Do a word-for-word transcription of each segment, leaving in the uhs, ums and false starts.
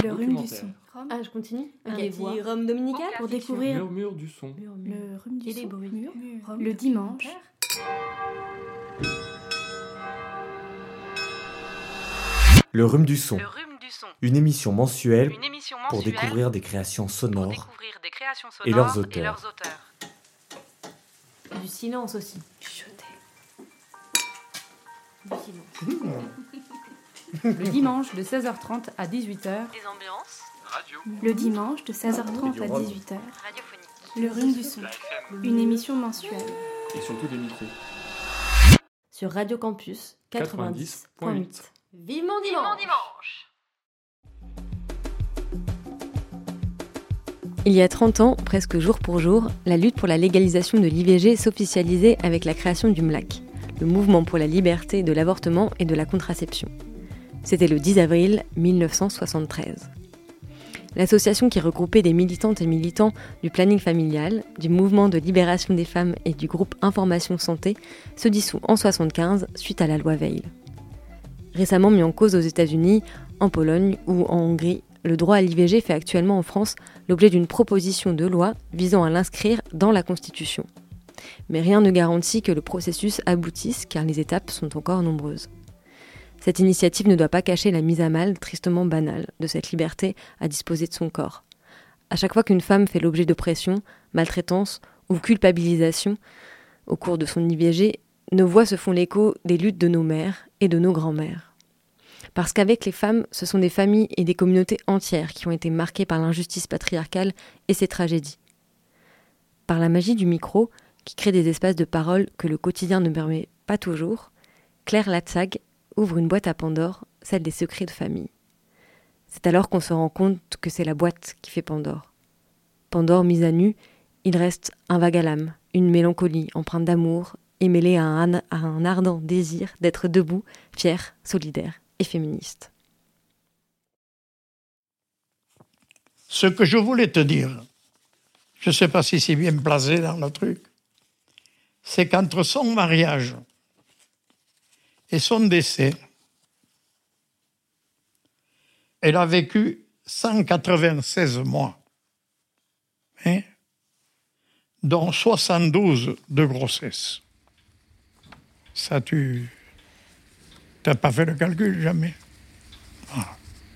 Le rhume du son. Ah, je continue. Ok, Les dit voix. Rome dominical Pour découvrir Murmure du son. Le rhume du Et les son. bruits. Mur. Le dimanche. Le rhume du son. Le rhume du son. Une émission mensuelle, Une émission pour mensuelle découvrir des créations pour sonores découvrir des créations sonores et leurs auteurs. et leurs auteurs. Du silence aussi. Chuchoter. Du silence. Le dimanche de seize heures trente à dix-huit heures. Des ambiances Le dimanche de seize heures trente à dix-huit heures. radiophoniques. Le rhume du son. Une émission mensuelle. Et surtout des micros. Sur Radio Campus quatre-vingt-dix point huit. Vivement Vivement dimanche. dimanche. Il y a trente ans, presque jour pour jour, la lutte pour la légalisation de l'I V G s'officialisait avec la création du M L A C, le mouvement pour la liberté de l'avortement et de la contraception. C'était le dix avril mille neuf cent soixante-treize. L'association qui regroupait des militantes et militants du planning familial, du mouvement de libération des femmes et du groupe Information Santé se dissout en soixante-quinze suite à la loi Veil. Récemment mis en cause aux États-Unis, en Pologne ou en Hongrie, le droit à l'I V G fait actuellement en France l'objet d'une proposition de loi visant à l'inscrire dans la Constitution. Mais rien ne garantit que le processus aboutisse car les étapes sont encore nombreuses. Cette initiative ne doit pas cacher la mise à mal tristement banale de cette liberté à disposer de son corps. À chaque fois qu'une femme fait l'objet de pression, maltraitance ou culpabilisation au cours de son I V G, nos voix se font l'écho des luttes de nos mères et de nos grands-mères. Parce qu'avec les femmes, ce sont des familles et des communautés entières qui ont été marquées par l'injustice patriarcale et ses tragédies. Par la magie du micro, qui crée des espaces de parole que le quotidien ne permet pas toujours, Claire Latsag ouvre une boîte à Pandore, celle des secrets de famille. C'est alors qu'on se rend compte que c'est la boîte qui fait Pandore. Pandore mise à nu, il reste un vague à l'âme, une mélancolie empreinte d'amour et mêlée à un, à un ardent désir d'être debout, fier, solidaire et féministe. Ce que je voulais te dire, je ne sais pas si c'est bien placé dans le truc, c'est qu'entre son mariage et son décès, elle a vécu cent quatre-vingt-seize mois, hein, dont soixante-douze de grossesse. Ça, tu n'as pas fait le calcul, jamais. Ah.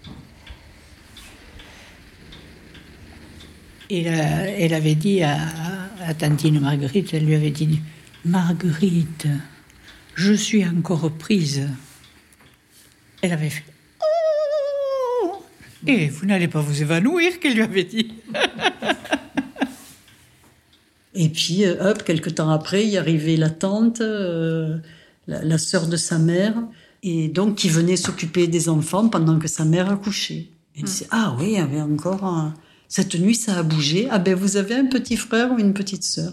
Et là, elle avait dit à, à tantine Marguerite, elle lui avait dit « Marguerite, je suis encore prise. » Elle avait fait « Oh !» Et vous n'allez pas vous évanouir, qu'elle lui avait dit. Et puis, euh, hop, quelques temps après, il y arrivait la tante, euh, la, la sœur de sa mère, et donc qui venait s'occuper des enfants pendant que sa mère accouchait. Et elle disait, ah oui, il y avait encore un... Cette nuit, ça a bougé. Ah ben, vous avez un petit frère ou une petite sœur.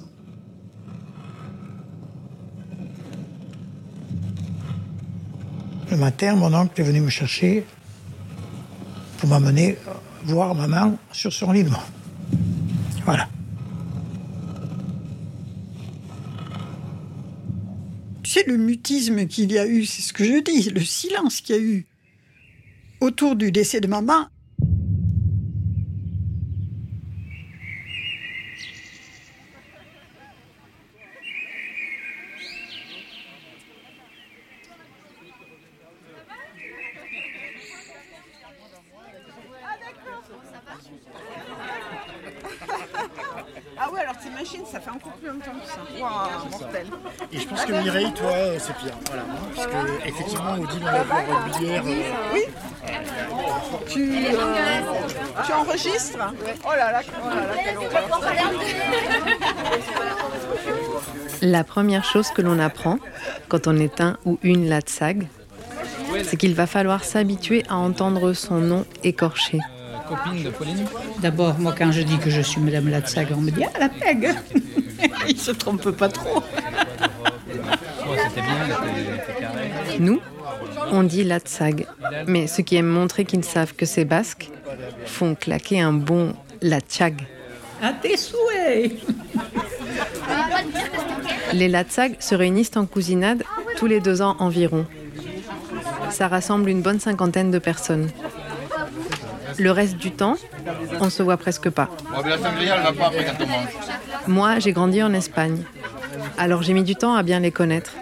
Le matin, mon oncle est venu me chercher pour m'amener voir maman sur son lit de mort. Voilà. Tu sais, le mutisme qu'il y a eu, c'est ce que je dis, le silence qu'il y a eu autour du décès de maman. Ah ouais, alors t'imagines, ça fait encore plus longtemps que ça. Waouh, mortel. Et je pense que Mireille, toi, c'est pire. Voilà. Parce que, effectivement, Odile, on l'a vu en rugby hier. Oui. Tu, euh, tu enregistres? Oh là là, oh là là, quelle horreur. La première chose que l'on apprend quand on est un ou une Latsag, c'est qu'il va falloir s'habituer à entendre son nom écorché. Copine de Pauline. D'abord, moi, quand je dis que je suis Madame Latsag, on me dit « Ah, la pègue !» Il se trompe pas trop. Bon, c'était bien, c'était carré. Nous, on dit Latsag, mais ceux qui aiment montrer qu'ils savent que c'est basque font claquer un bon Latsag. À tes souhaits. Les Latsag se réunissent en cousinade tous les deux ans environ. Ça rassemble une bonne cinquantaine de personnes. Le reste du temps, on se voit presque pas. Moi, j'ai grandi en Espagne. Alors j'ai mis du temps à bien les connaître.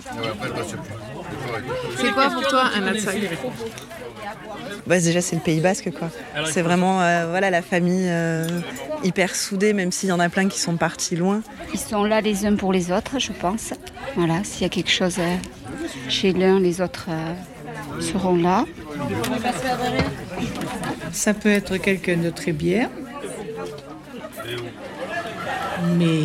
C'est quoi pour toi un Latsag ? Bah, déjà, c'est le Pays Basque, quoi. C'est vraiment euh, voilà, la famille euh, hyper soudée, même s'il y en a plein qui sont partis loin. Ils sont là les uns pour les autres, je pense. Voilà, s'il y a quelque chose euh, chez l'un, les autres euh, seront là. Ça peut être quelqu'un de très bien, mais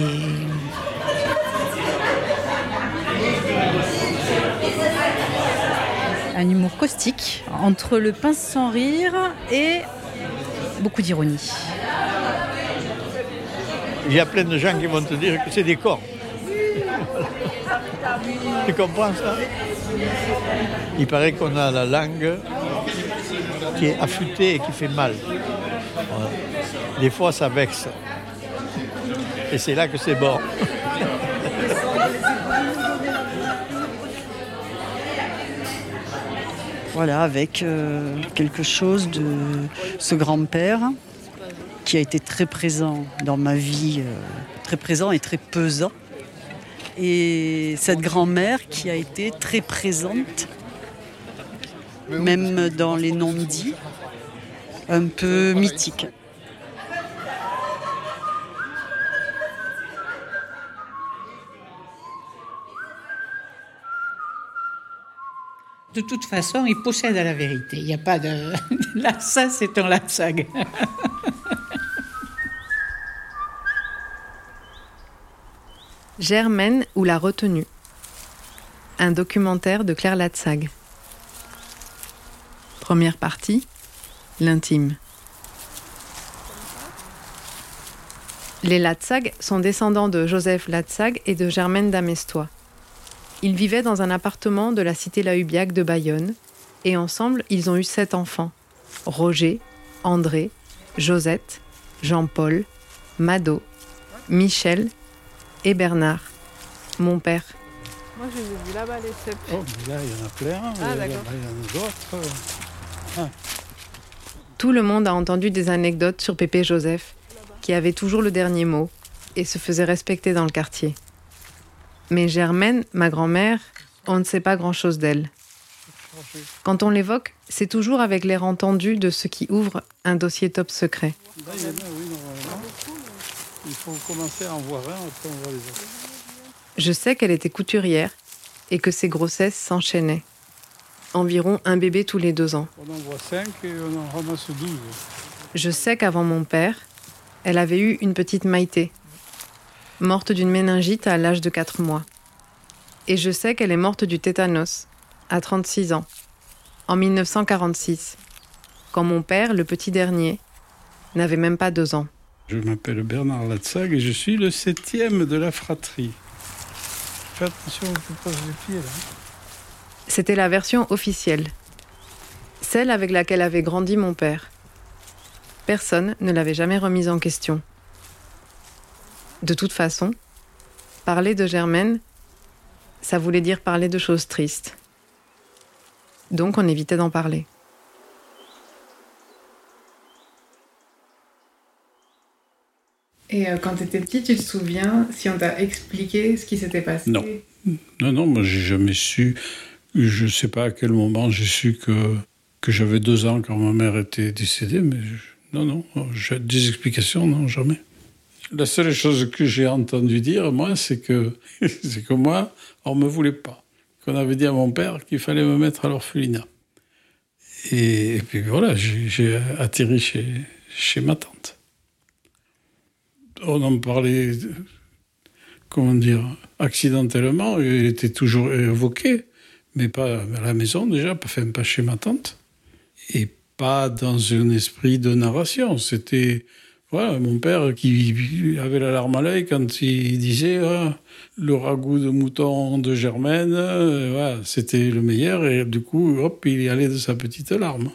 un humour caustique, entre le pince sans rire et beaucoup d'ironie. Il y a plein de gens qui vont te dire que c'est des corps. Tu comprends ça ? Il paraît qu'on a la langue qui est affûtée et qui fait mal. Voilà. Des fois, ça vexe. Et c'est là que c'est bon. Voilà, avec euh, quelque chose de ce grand-père qui a été très présent dans ma vie, euh, très présent et très pesant. Et cette grand-mère qui a été très présente, même dans les non-dits, un peu mythique. de toute façon, il possède la vérité. Il n'y a pas de... Là, ça, c'est un Latsag. Germaine ou la retenue. Un documentaire de Claire Latsag. Première partie, l'intime. Les Latsag sont descendants de Joseph Latsag et de Germaine d'Amestois. Ils vivaient dans un appartement de la cité Lahubiac de Bayonne et ensemble, ils ont eu sept enfants. Roger, André, Josette, Jean-Paul, Mado, Michel et Bernard, mon père. Moi, je les ai vus là-bas, les sept. Oh, là, il y en a plein. Ah, il d'accord. y en a d'autres. Ah. Tout le monde a entendu des anecdotes sur Pépé Joseph, qui avait toujours le dernier mot et se faisait respecter dans le quartier. Mais Germaine, ma grand-mère, on ne sait pas grand-chose d'elle. Quand on l'évoque, c'est toujours avec l'air entendu de ceux qui ouvrent un dossier top secret. Là, il y en a, oui, normalement. Il faut commencer à en voir un, après on voit les autres. Je sais qu'elle était couturière et que ses grossesses s'enchaînaient. Environ un bébé tous les deux ans. On en voit cinq et on en ramasse douze. Je sais qu'avant mon père, elle avait eu une petite Maïté, morte d'une méningite à l'âge de quatre mois. Et je sais qu'elle est morte du tétanos, à trente-six ans, en mille neuf cent quarante-six, quand mon père, le petit dernier, n'avait même pas deux ans. Je m'appelle Bernard Latsag et je suis le septième de la fratrie. Fais attention, je pose les pieds là. C'était la version officielle, celle avec laquelle avait grandi mon père. Personne ne l'avait jamais remise en question. De toute façon, parler de Germaine, ça voulait dire parler de choses tristes. Donc on évitait d'en parler. Et euh, quand tu étais petit, tu te souviens si on t'a expliqué ce qui s'était passé ? Non. Non, non, moi j'ai jamais su. Je ne sais pas à quel moment j'ai su que, que j'avais deux ans quand ma mère était décédée, mais je, non, non, j'ai des explications, non, jamais. La seule chose que j'ai entendu dire, moi, c'est que, c'est que moi, on ne me voulait pas. Qu'on avait dit à mon père qu'il fallait me mettre à l'orphelinat. Et, et puis voilà, j'ai, j'ai atterri chez, chez ma tante. On en parlait, comment dire, accidentellement, il était toujours évoqué, mais pas à la maison déjà, enfin pas chez ma tante, et pas dans un esprit de narration. C'était voilà, mon père qui avait la larme à l'œil quand il disait ah, le ragoût de mouton de Germaine, euh, voilà, c'était le meilleur, et du coup, hop, il y allait de sa petite larme.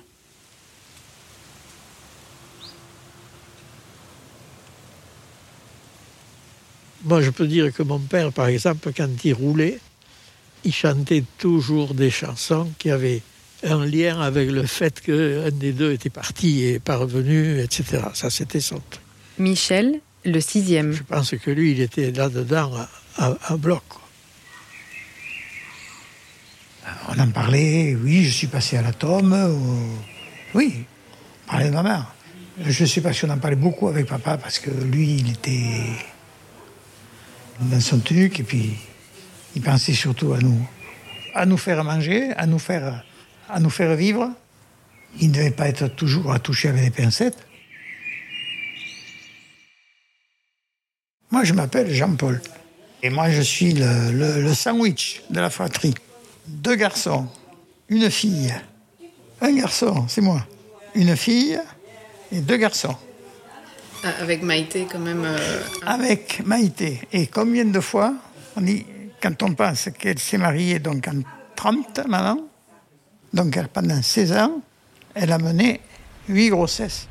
Moi, je peux dire que mon père, par exemple, quand il roulait, il chantait toujours des chansons qui avaient un lien avec le fait qu'un des deux était parti et pas revenu, et cetera. Ça, c'était son truc. Michel, le sixième. Je pense que lui, il était là-dedans à, à, à bloc. Quoi. On en parlait, oui, je suis passé à l'atome. Ou... Oui, on parlait de ma mère. Je ne sais pas si on en parlait beaucoup avec papa, parce que lui, il était dans son truc, et puis il pensait surtout à nous, à nous faire manger, à nous faire, à nous faire vivre. Il ne devait pas être toujours à toucher avec des pincettes. Moi, je m'appelle Jean-Paul. Et moi, je suis le, le, le sandwich de la fratrie. Deux garçons, une fille. Un garçon, c'est moi. Une fille et deux garçons. Avec Maïté, quand même. Euh... Avec Maïté. Et combien de fois, on dit, quand on pense qu'elle s'est mariée donc en trente, maintenant, donc elle, pendant seize ans, elle a mené huit grossesses.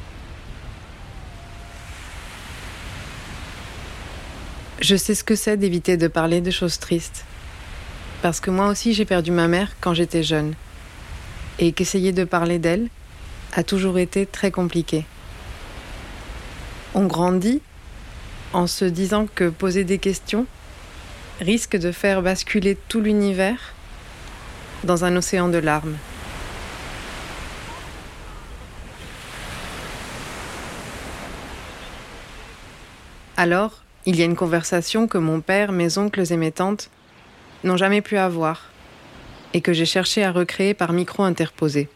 Je sais ce que c'est d'éviter de parler de choses tristes. Parce que moi aussi, j'ai perdu ma mère quand j'étais jeune. Et qu'essayer de parler d'elle a toujours été très compliqué. On grandit en se disant que poser des questions risque de faire basculer tout l'univers dans un océan de larmes. Alors, il y a une conversation que mon père, mes oncles et mes tantes n'ont jamais pu avoir et que j'ai cherché à recréer par micro interposé.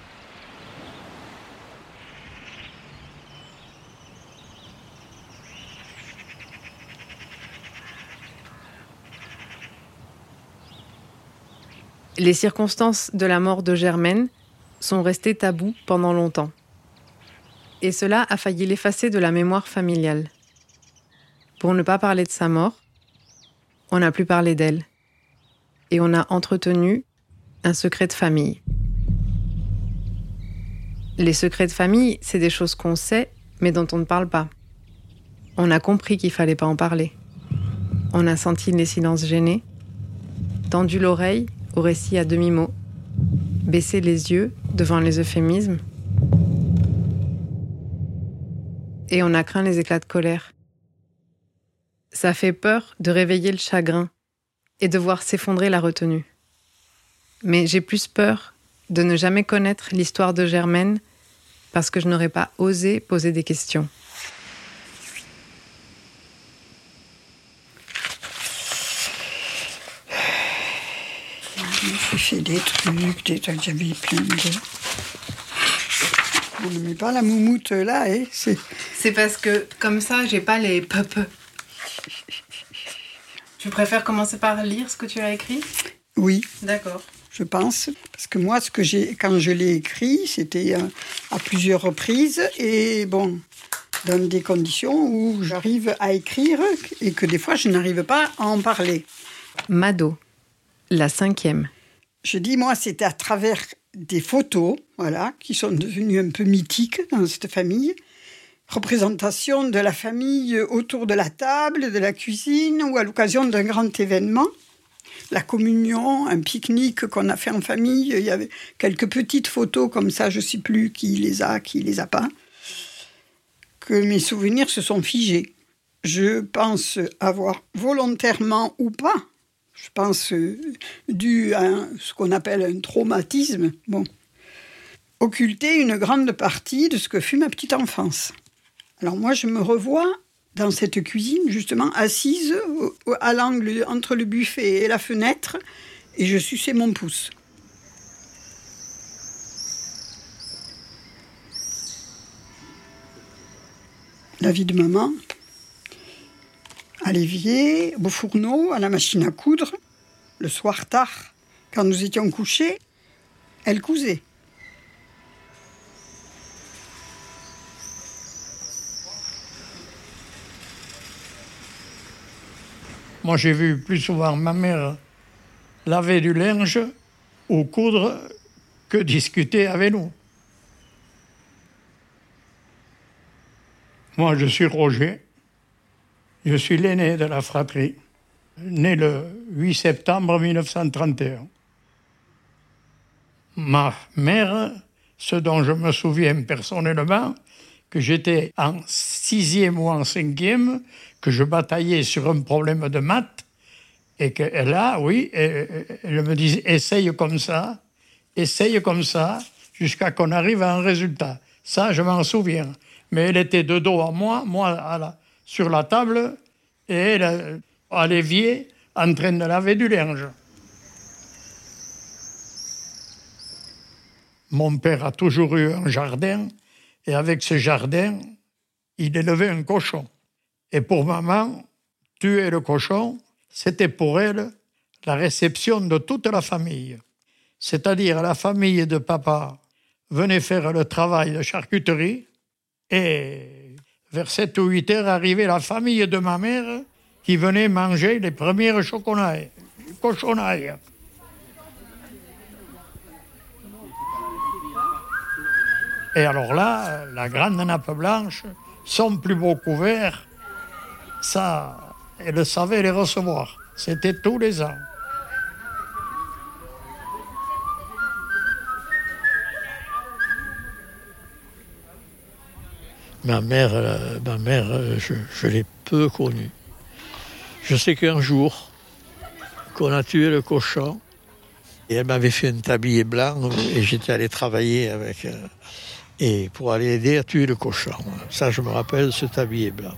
Les circonstances de la mort de Germaine sont restées taboues pendant longtemps. Et cela a failli l'effacer de la mémoire familiale. Pour ne pas parler de sa mort, on n'a plus parlé d'elle. Et on a entretenu un secret de famille. Les secrets de famille, c'est des choses qu'on sait, mais dont on ne parle pas. On a compris qu'il fallait pas en parler. On a senti les silences gênés, tendu l'oreille au récit à demi-mot, baissé les yeux devant les euphémismes, et on a craint les éclats de colère. Ça fait peur de réveiller le chagrin et de voir s'effondrer la retenue. Mais j'ai plus peur de ne jamais connaître l'histoire de Germaine parce que je n'aurais pas osé poser des questions. J'ai fait des trucs, des trucs, j'avais plein de... On ne met pas la moumoute là, hein, c'est... C'est parce que, comme ça, j'ai pas les pop. Tu préfères commencer par lire ce que tu as écrit ? Oui. D'accord. Je pense, parce que moi, ce que j'ai, quand je l'ai écrit, c'était à, à plusieurs reprises, et bon, dans des conditions où j'arrive à écrire et que des fois, je n'arrive pas à en parler. Mado, la cinquième. Je dis, moi, c'était à travers des photos, voilà, qui sont devenues un peu mythiques dans cette famille. Représentation de la famille autour de la table, de la cuisine, ou à l'occasion d'un grand événement. La communion, un pique-nique qu'on a fait en famille. Il y avait quelques petites photos comme ça, je ne sais plus qui les a, qui les a pas. Que mes souvenirs se sont figés. Je pense avoir volontairement ou pas, je pense dû à un, ce qu'on appelle un traumatisme, bon, occulté une grande partie de ce que fut ma petite enfance. Alors moi, je me revois dans cette cuisine, justement, assise à l'angle entre le buffet et la fenêtre, et je suçais mon pouce. La vie de maman, à l'évier, au fourneau, à la machine à coudre, le soir tard, quand nous étions couchés, elle cousait. Moi, j'ai vu plus souvent ma mère laver du linge ou coudre que discuter avec nous. Moi, je suis Roger. Je suis l'aîné de la fratrie, né le huit septembre mille neuf cent trente et un. Ma mère, ce dont je me souviens personnellement, que j'étais en sixième ou en cinquième, que je bataillais sur un problème de maths, et que là, oui, elle me disait, essaye comme ça, essaye comme ça, jusqu'à qu'on arrive à un résultat. Ça, je m'en souviens. Mais elle était de dos à moi, moi à la, sur la table, et elle à l'évier, en train de laver du linge. Mon père a toujours eu un jardin, et avec ce jardin, il élevait un cochon. Et pour maman, tuer le cochon, c'était pour elle la réception de toute la famille. C'est-à-dire la famille de papa venait faire le travail de charcuterie, et vers sept ou huit heures arrivait la famille de ma mère qui venait manger les premières choconailles, cochonailles. Et alors là, la grande nappe blanche, son plus beau couvert, ça, elle savait les recevoir. C'était tous les ans. Ma mère, euh, ma mère euh, je, je l'ai peu connue. Je sais qu'un jour, qu'on a tué le cochon, et elle m'avait fait un tablier blanc, et j'étais allé travailler avec, euh, et pour aller aider à tuer le cochon. Ça, je me rappelle, ce tablier blanc.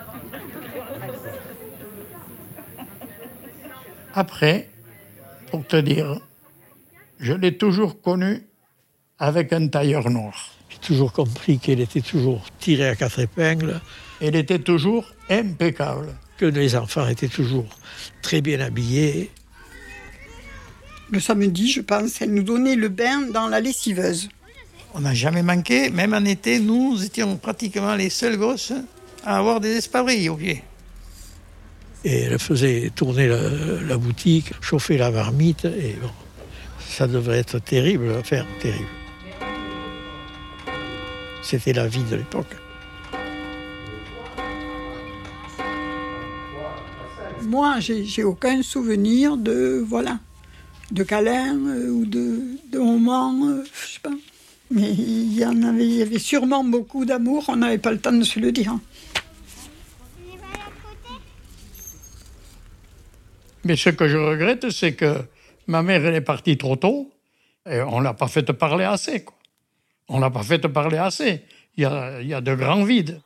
Après, pour te dire, je l'ai toujours connue avec un tailleur noir. J'ai toujours compris qu'elle était toujours tirée à quatre épingles. Elle était toujours impeccable. Que les enfants étaient toujours très bien habillés. Le samedi, je pense, elle nous donnait le bain dans la lessiveuse. On n'a jamais manqué. Même en été, nous étions pratiquement les seuls gosses à avoir des espadrilles aux pieds. Et elle faisait tourner la, la boutique, chauffer la marmite. Et bon, ça devrait être terrible à faire, terrible. C'était la vie de l'époque. Moi, j'ai, j'ai aucun souvenir de, voilà, de câlin euh, ou de, de moments, euh, je sais pas. Mais il y en avait, il y avait sûrement beaucoup d'amour, on n'avait pas le temps de se le dire. Mais ce que je regrette, c'est que ma mère, elle est partie trop tôt, et on ne l'a pas fait parler assez, quoi. On ne l'a pas fait parler assez. Il y a, il y a de grands vides.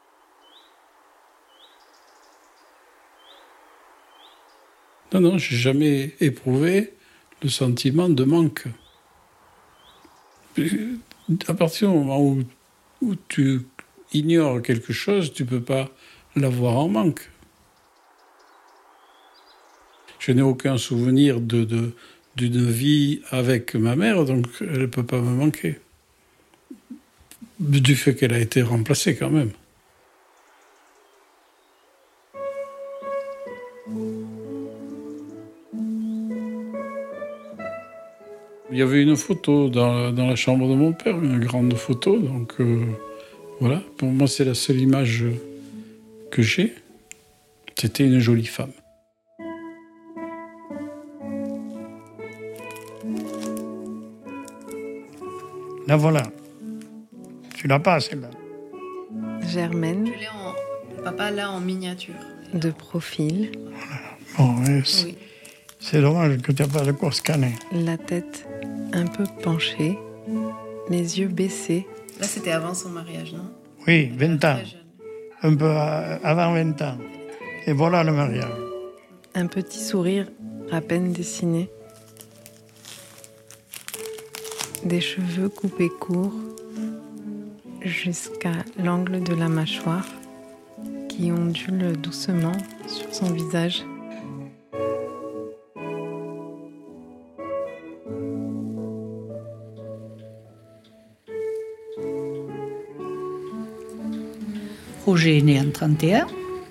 Non, non, je n'ai jamais éprouvé le sentiment de manque. À partir du moment où, où tu ignores quelque chose, tu ne peux pas l'avoir en manque. Je n'ai aucun souvenir de, de, d'une vie avec ma mère, donc elle ne peut pas me manquer. Du fait qu'elle a été remplacée quand même. Il y avait une photo dans, dans la chambre de mon père, une grande photo, donc euh, voilà. Pour moi, c'est la seule image que j'ai. C'était une jolie femme. La voilà. Tu l'as pas, celle-là. Germaine. Je l'ai en... Papa l'a en miniature. De profil. Bon, ouais, c'est, oui. C'est dommage que tu n'aies pas de quoi scanner. La tête un peu penchée, les yeux baissés. Là, c'était avant son mariage, non? Oui, vingt ans. Un peu avant vingt ans. Et voilà le mariage. Un petit sourire à peine dessiné. Des cheveux coupés courts jusqu'à l'angle de la mâchoire qui ondule doucement sur son visage. Roger est né en trente et un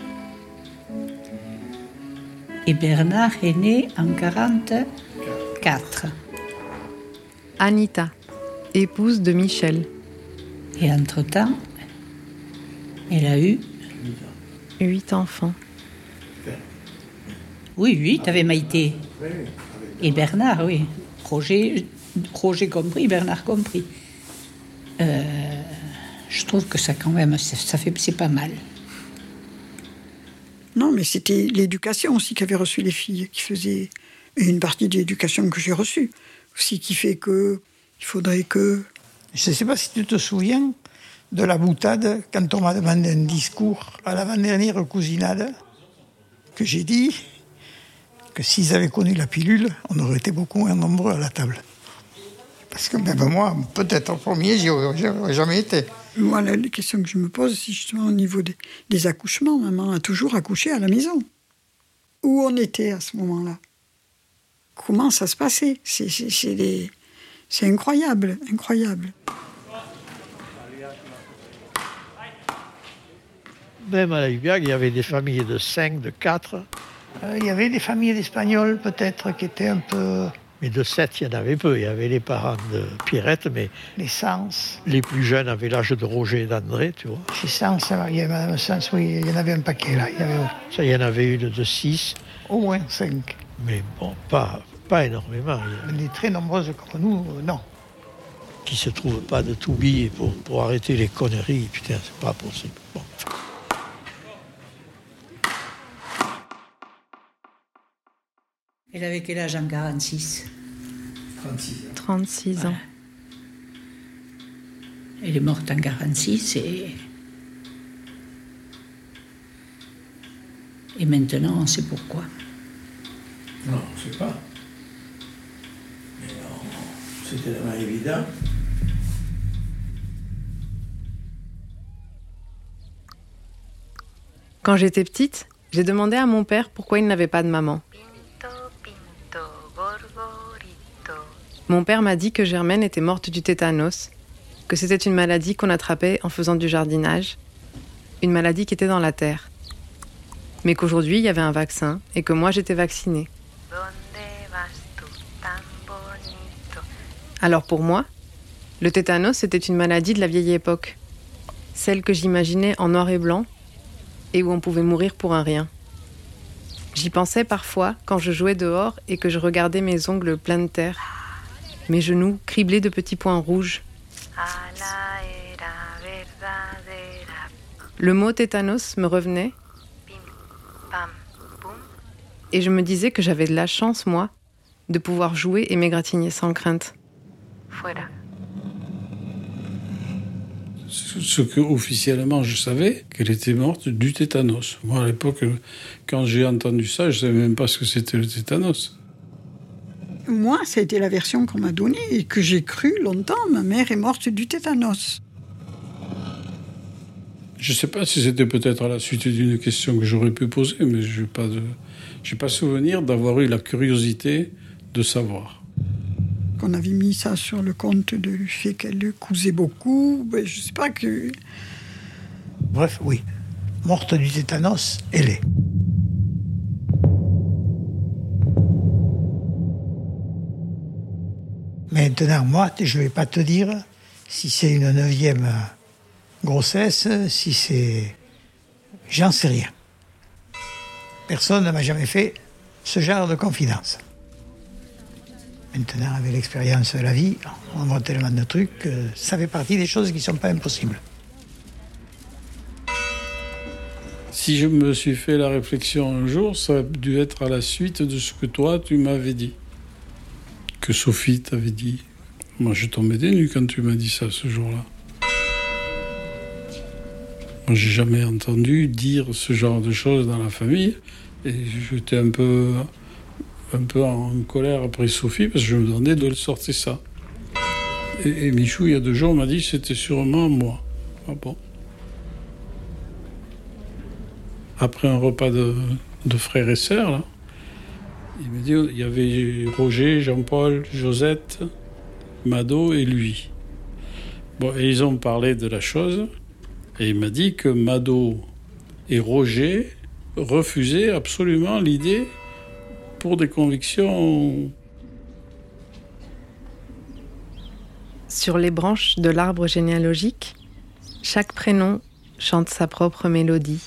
et Bernard est né en quarante-quatre. Anita, épouse de Michel. Et entre-temps, elle a eu... Huit enfants. Oui, huit avec Maïté. Et Bernard, oui. Roger, Roger compris, Bernard compris. Euh, je trouve que ça, quand même, ça, ça fait, c'est pas mal. Non, mais c'était l'éducation aussi qu'avaient reçu les filles, qui faisait et une partie de l'éducation que j'ai reçue aussi, qui fait que il faudrait que... Je ne sais pas si tu te souviens de la boutade quand on m'a demandé un discours à l'avant-dernière cousinade, que j'ai dit que s'ils avaient connu la pilule, on aurait été beaucoup moins nombreux à la table. Parce que même moi, peut-être en premier, j'y aurais jamais été. Moi, la question que je me pose, c'est justement au niveau des, des accouchements. Maman a toujours accouché à la maison. Où on était à ce moment-là? Comment ça se passait? C'est, c'est, c'est, des... c'est incroyable, incroyable. Même à la Hubiac, il y avait des familles de cinq, de quatre. Euh, il y avait des familles d'Espagnols, peut-être, qui étaient un peu... Mais de sept, il y en avait peu. Il y avait les parents de Pierrette, mais les Sens, les plus jeunes avaient l'âge de Roger et d'André, tu vois. Chez Sens, il y avait Madame Sens, oui, il y en avait un paquet, là. Il y, avait... Ça, il y en avait une de six, au moins cinq. Mais bon, pas, pas énormément. Les très nombreuses comme nous, non. Qui se trouvent pas de tout billet pour, pour arrêter les conneries, putain, c'est pas possible. Bon. Elle avait quel âge en quarante-six? trente-six. trente-six ans. Voilà. Elle est morte en quarante-six et... Et maintenant, on sait pourquoi. Non, on ne sait pas. Mais non, c'était tellement évident. Quand j'étais petite, j'ai demandé à mon père pourquoi il n'avait pas de maman. Mon père m'a dit que Germaine était morte du tétanos, que c'était une maladie qu'on attrapait en faisant du jardinage, une maladie qui était dans la terre. Mais qu'aujourd'hui, il y avait un vaccin et que moi, j'étais vaccinée. Alors pour moi, le tétanos, c'était une maladie de la vieille époque, celle que j'imaginais en noir et blanc et où on pouvait mourir pour un rien. J'y pensais parfois quand je jouais dehors et que je regardais mes ongles pleins de terre, mes genoux criblés de petits points rouges. Le mot tétanos me revenait et je me disais que j'avais de la chance, moi, de pouvoir jouer et m'égratigner sans crainte. Ce que officiellement je savais, qu'elle était morte du tétanos. Moi, à l'époque, quand j'ai entendu ça, je ne savais même pas ce que c'était le tétanos. Moi, ça a été la version qu'on m'a donnée et que j'ai cru longtemps. Ma mère est morte du tétanos. Je ne sais pas si c'était peut-être à la suite d'une question que j'aurais pu poser, mais je n'ai pas de, j'ai pas souvenir d'avoir eu la curiosité de savoir. Qu'on avait mis ça sur le compte du fait qu'elle cousait beaucoup, ben, je ne sais pas que... Bref, oui. Morte du tétanos, elle est. Maintenant, moi, je ne vais pas te dire si c'est une neuvième grossesse, si c'est... J'en sais rien. Personne ne m'a jamais fait ce genre de confidence. Maintenant, avec l'expérience de la vie, on voit tellement de trucs que ça fait partie des choses qui ne sont pas impossibles. Si je me suis fait la réflexion un jour, ça a dû être à la suite de ce que toi, tu m'avais dit. Que Sophie t'avait dit. Moi, je tombais des nues quand tu m'as dit ça ce jour-là. Moi, j'ai jamais entendu dire ce genre de choses dans la famille. Et j'étais un peu, un peu en colère après Sophie parce que je me demandais d'où elle sortait ça. Et, et Michou, il y a deux jours, m'a dit que c'était sûrement moi. Ah bon. Après un repas de, de frères et sœurs, là, il m'a dit il y avait Roger, Jean-Paul, Josette, Mado et lui. Bon, et ils ont parlé de la chose, et il m'a dit que Mado et Roger refusaient absolument l'idée pour des convictions. Sur les branches de l'arbre généalogique, chaque prénom chante sa propre mélodie.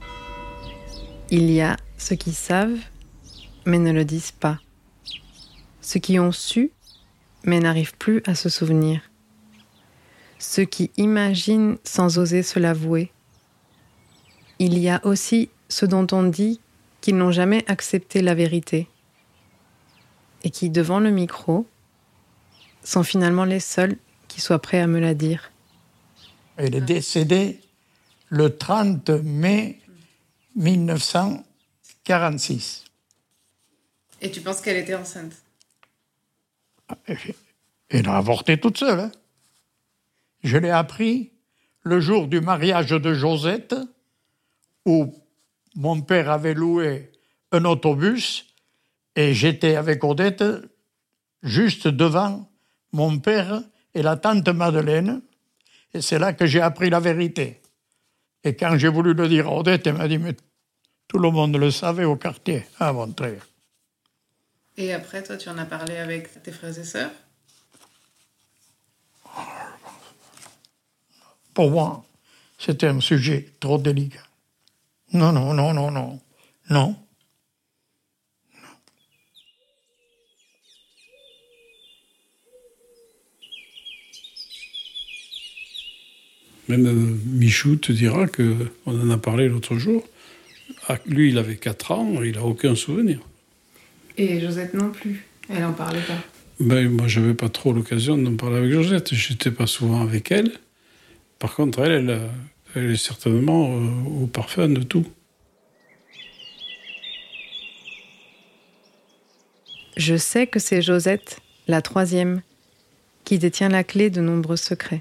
Il y a ceux qui savent, mais ne le disent pas. Ceux qui ont su, mais n'arrivent plus à se souvenir. Ceux qui imaginent sans oser se l'avouer. Il y a aussi ceux dont on dit qu'ils n'ont jamais accepté la vérité et qui, devant le micro, sont finalement les seuls qui soient prêts à me la dire. Elle est décédée le trente mai mille neuf cent quarante-six. Et tu penses qu'elle était enceinte? Elle a avorté toute seule. Hein. Je l'ai appris le jour du mariage de Josette, où mon père avait loué un autobus et j'étais avec Odette juste devant mon père et la tante Madeleine. Et c'est là que j'ai appris la vérité. Et quand j'ai voulu le dire à Odette, elle m'a dit, mais tout le monde le savait au quartier, à Montreuil. Et après, toi, tu en as parlé avec tes frères et sœurs? Pour moi, c'était un sujet trop délicat. Non, non, non, non, non, non. Même euh, Michou te dira qu'on en a parlé l'autre jour. Ah, lui, il avait quatre ans, il n'a aucun souvenir. Et Josette non plus, elle n'en parlait pas. Ben, moi, je n'avais pas trop l'occasion d'en parler avec Josette. Je n'étais pas souvent avec elle. Par contre, elle, elle, elle est certainement euh, au parfum de tout. Je sais que c'est Josette, la troisième, qui détient la clé de nombreux secrets.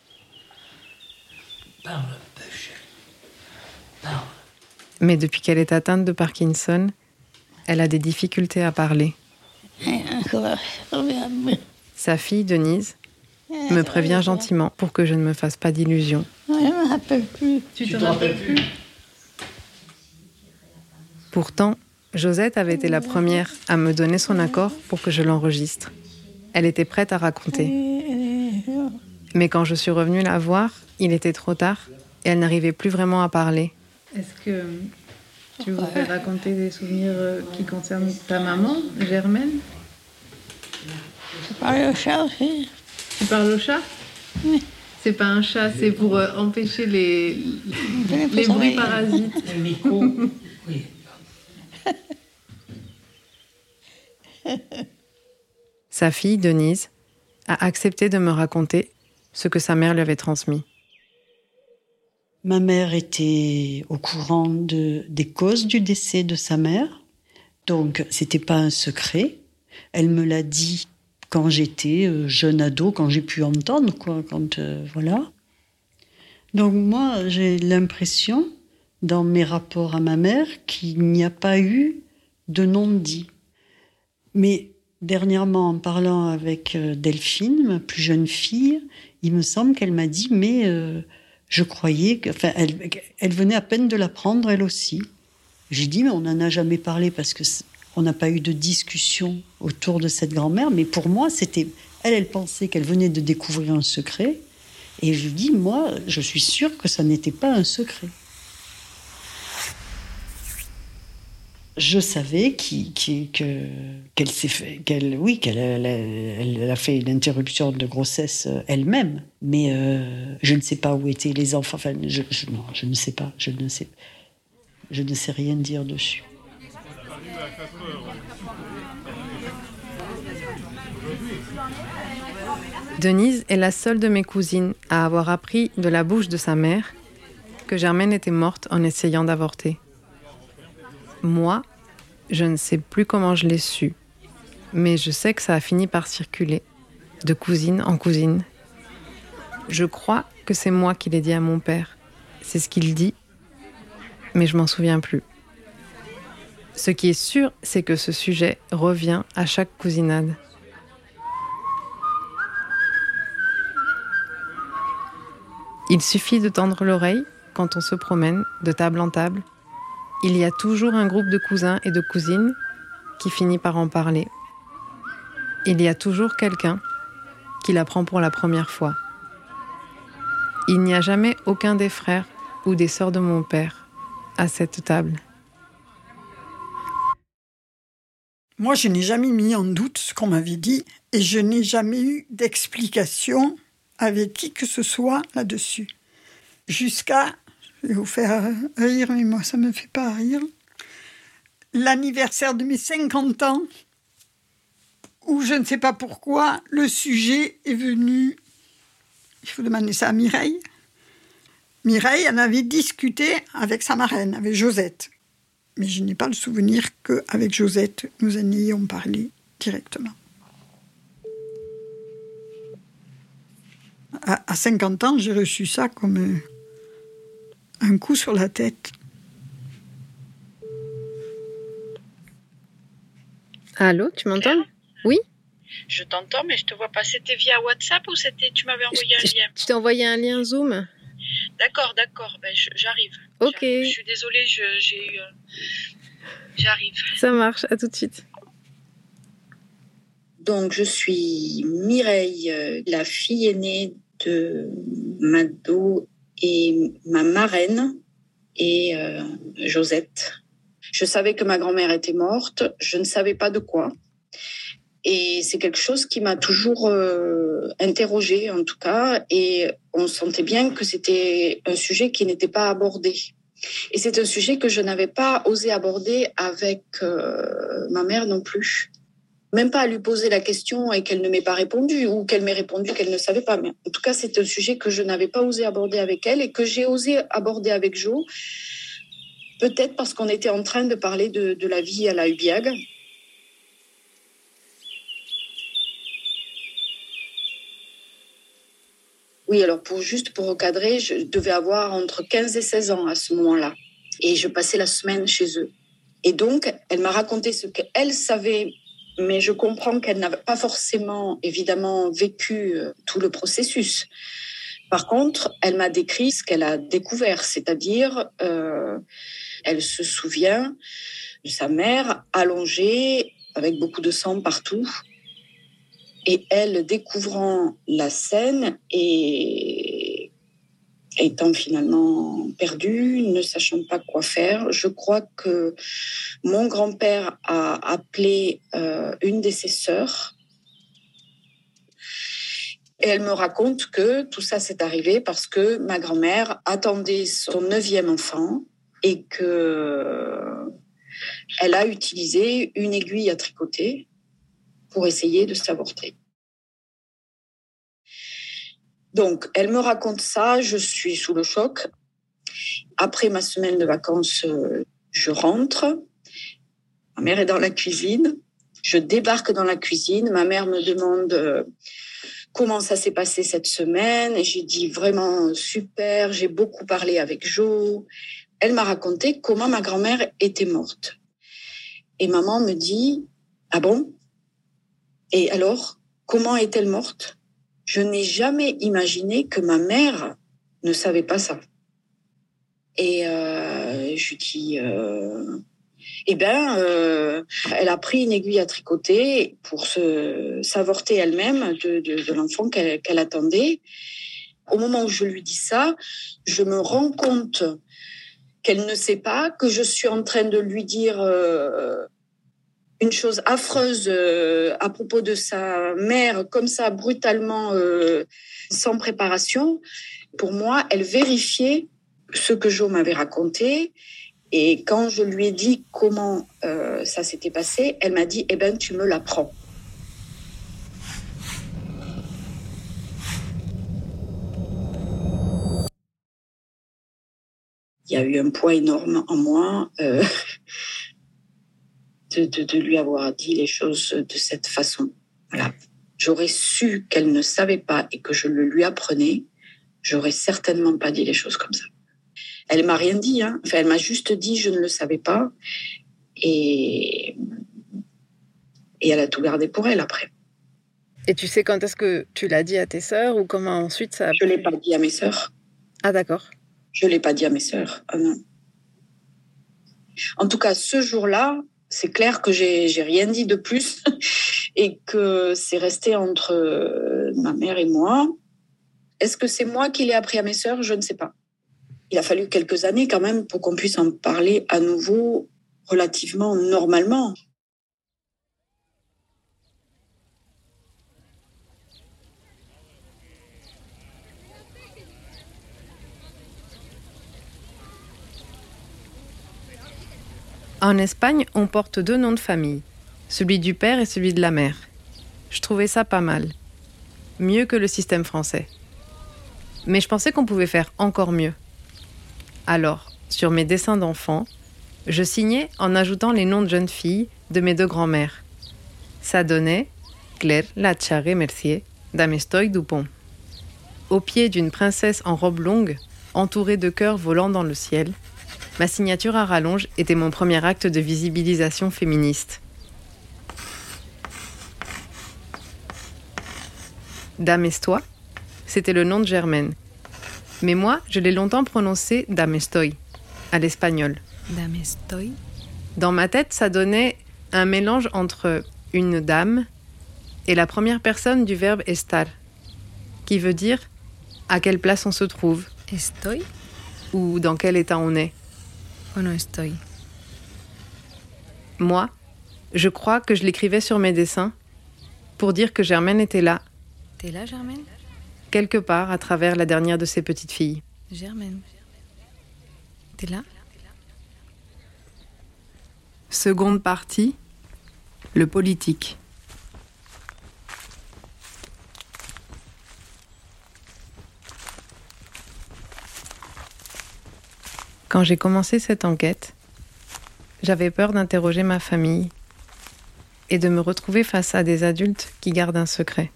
Parle un peu, chérie. Parle. Mais depuis qu'elle est atteinte de Parkinson, elle a des difficultés à parler. Sa fille, Denise, me prévient gentiment pour que je ne me fasse pas d'illusions. Je ne me rappelle plus. Tu te rappelles plus? Pourtant, Josette avait été la première à me donner son accord pour que je l'enregistre. Elle était prête à raconter. Mais quand je suis revenue la voir, il était trop tard et elle n'arrivait plus vraiment à parler. Est-ce que tu voudrais raconter des souvenirs qui concernent ta maman, Germaine? Je parle au chat aussi. Tu parles au chat? Oui. C'est pas un chat, c'est pour euh, empêcher les, les, les bruits parasites. Le micro, oui. Sa fille, Denise, a accepté de me raconter ce que sa mère lui avait transmis. Ma mère était au courant de, des causes du décès de sa mère, donc c'était pas un secret. Elle me l'a dit quand j'étais jeune ado, quand j'ai pu entendre, quoi, quand euh, voilà. Donc moi, j'ai l'impression, dans mes rapports à ma mère, qu'il n'y a pas eu de non-dit. Mais dernièrement, en parlant avec Delphine, ma plus jeune fille, il me semble qu'elle m'a dit, mais euh, je croyais que, enfin, elle, elle venait à peine de l'apprendre, elle aussi. J'ai dit, mais on n'en a jamais parlé parce que on n'a pas eu de discussion autour de cette grand-mère. Mais pour moi, c'était, elle, elle pensait qu'elle venait de découvrir un secret. Et je lui dis, moi, je suis sûre que ça n'était pas un secret. Je savais qui, qui, que, qu'elle s'est fait, qu'elle, oui, qu'elle elle, elle a fait une interruption de grossesse elle-même, mais euh, je ne sais pas où étaient les enfants. Enfin, je, je, non, je ne sais pas. Je ne sais, je ne sais rien dire dessus. Denise est la seule de mes cousines à avoir appris de la bouche de sa mère que Germaine était morte en essayant d'avorter. Moi, je ne sais plus comment je l'ai su, mais je sais que ça a fini par circuler, de cousine en cousine. Je crois que c'est moi qui l'ai dit à mon père. C'est ce qu'il dit, mais je m'en souviens plus. Ce qui est sûr, c'est que ce sujet revient à chaque cousinade. Il suffit de tendre l'oreille quand on se promène de table en table. Il y a toujours un groupe de cousins et de cousines qui finit par en parler. Il y a toujours quelqu'un qui l'apprend pour la première fois. Il n'y a jamais aucun des frères ou des sœurs de mon père à cette table. Moi, je n'ai jamais mis en doute ce qu'on m'avait dit et je n'ai jamais eu d'explication avec qui que ce soit là-dessus. Jusqu'à, je vais vous faire rire, mais moi, ça ne me fait pas rire, l'anniversaire de mes cinquante ans, où je ne sais pas pourquoi, le sujet est venu... Il faut demander ça à Mireille. Mireille en avait discuté avec sa marraine, avec Josette. Mais je n'ai pas le souvenir qu'avec Josette, nous en ayons parlé directement. À, à cinquante ans, j'ai reçu ça comme un, un coup sur la tête. Allô, tu m'entends? Oui? Je t'entends, mais je te vois pas. C'était via WhatsApp ou c'était tu m'avais envoyé un lien? Je t'ai envoyé un lien Zoom. D'accord, d'accord. Ben, je, j'arrive. Ok. J'arrive. Je suis désolée, je, j'ai eu... Euh... J'arrive. Ça marche, à tout de suite. Donc, je suis Mireille, euh, la fille aînée de Mado et ma marraine et euh, Josette. Je savais que ma grand-mère était morte. Je ne savais pas de quoi. Et c'est quelque chose qui m'a toujours euh, interrogée, en tout cas. Et on sentait bien que c'était un sujet qui n'était pas abordé. Et c'est un sujet que je n'avais pas osé aborder avec euh, ma mère non plus. Même pas à lui poser la question et qu'elle ne m'ait pas répondu, ou qu'elle m'ait répondu qu'elle ne savait pas. Mais en tout cas, c'est un sujet que je n'avais pas osé aborder avec elle et que j'ai osé aborder avec Jo. Peut-être parce qu'on était en train de parler de, de la vie à la Hubiag. Oui, alors pour juste pour recadrer, je devais avoir entre quinze et seize ans à ce moment-là. Et je passais la semaine chez eux. Et donc, elle m'a raconté ce qu'elle savait, mais je comprends qu'elle n'avait pas forcément, évidemment, vécu tout le processus. Par contre, elle m'a décrit ce qu'elle a découvert, c'est-à-dire, euh, elle se souvient de sa mère allongée, avec beaucoup de sang partout. Et elle, découvrant la scène et étant finalement perdue, ne sachant pas quoi faire, je crois que mon grand-père a appelé euh, une de ses sœurs. Et elle me raconte que tout ça s'est arrivé parce que ma grand-mère attendait son neuvième enfant et qu'elle a utilisé une aiguille à tricoter pour essayer de s'avorter. Donc, elle me raconte ça, je suis sous le choc. Après ma semaine de vacances, je rentre. Ma mère est dans la cuisine. Je débarque dans la cuisine. Ma mère me demande comment ça s'est passé cette semaine. Et j'ai dit vraiment super, j'ai beaucoup parlé avec Jo. Elle m'a raconté comment ma grand-mère était morte. Et maman me dit, ah bon? Et alors, comment est-elle morte? Je n'ai jamais imaginé que ma mère ne savait pas ça. Et euh, je lui dis, euh, eh bien, euh, elle a pris une aiguille à tricoter pour se, s'avorter elle-même de, de, de l'enfant qu'elle, qu'elle attendait. Au moment où je lui dis ça, je me rends compte qu'elle ne sait pas, que je suis en train de lui dire euh, une chose affreuse euh, à propos de sa mère, comme ça, brutalement, euh, sans préparation. Pour moi, elle vérifiait ce que Jo m'avait raconté. Et quand je lui ai dit comment euh, ça s'était passé, elle m'a dit, eh ben, tu me l'apprends. Il y a eu un poids énorme en moi euh, de, de, de lui avoir dit les choses de cette façon. Voilà. J'aurais su qu'elle ne savait pas et que je le lui apprenais, j'aurais certainement pas dit les choses comme ça. Elle m'a rien dit, hein. Enfin, elle m'a juste dit je ne le savais pas et, et elle a tout gardé pour elle après. Et tu sais quand est-ce que tu l'as dit à tes sœurs ou comment ensuite ça a pu... Je l'ai pas dit à mes sœurs. Ah d'accord. Je l'ai pas dit à mes sœurs. Ah non. En tout cas, ce jour-là, c'est clair que j'ai j'ai rien dit de plus et que c'est resté entre ma mère et moi. Est-ce que c'est moi qui l'ai appris à mes sœurs? Je ne sais pas. Il a fallu quelques années quand même pour qu'on puisse en parler à nouveau relativement normalement. En Espagne, on porte deux noms de famille, celui du père et celui de la mère. Je trouvais ça pas mal. Mieux que le système français. Mais je pensais qu'on pouvait faire encore mieux. Alors, sur mes dessins d'enfants, je signais en ajoutant les noms de jeunes filles de mes deux grands-mères. Ça donnait Claire Latchague Mercier d'Amestoy Dupont. Au pied d'une princesse en robe longue, entourée de cœurs volant dans le ciel, ma signature à rallonge était mon premier acte de visibilisation féministe. D'Amestoy, c'était le nom de Germaine. Mais moi, je l'ai longtemps prononcé D'Amestoy, à l'espagnol. D'Amestoy. Dans ma tête, ça donnait un mélange entre une dame et la première personne du verbe estar, qui veut dire à quelle place on se trouve. Estoy. Ou dans quel état on est. O no estoy. Moi, je crois que je l'écrivais sur mes dessins pour dire que Germaine était là. T'es là, Germaine ? Quelque part à travers la dernière de ses petites filles. Germaine. T'es là ? Seconde partie, le politique. Quand j'ai commencé cette enquête, j'avais peur d'interroger ma famille et de me retrouver face à des adultes qui gardent un secret.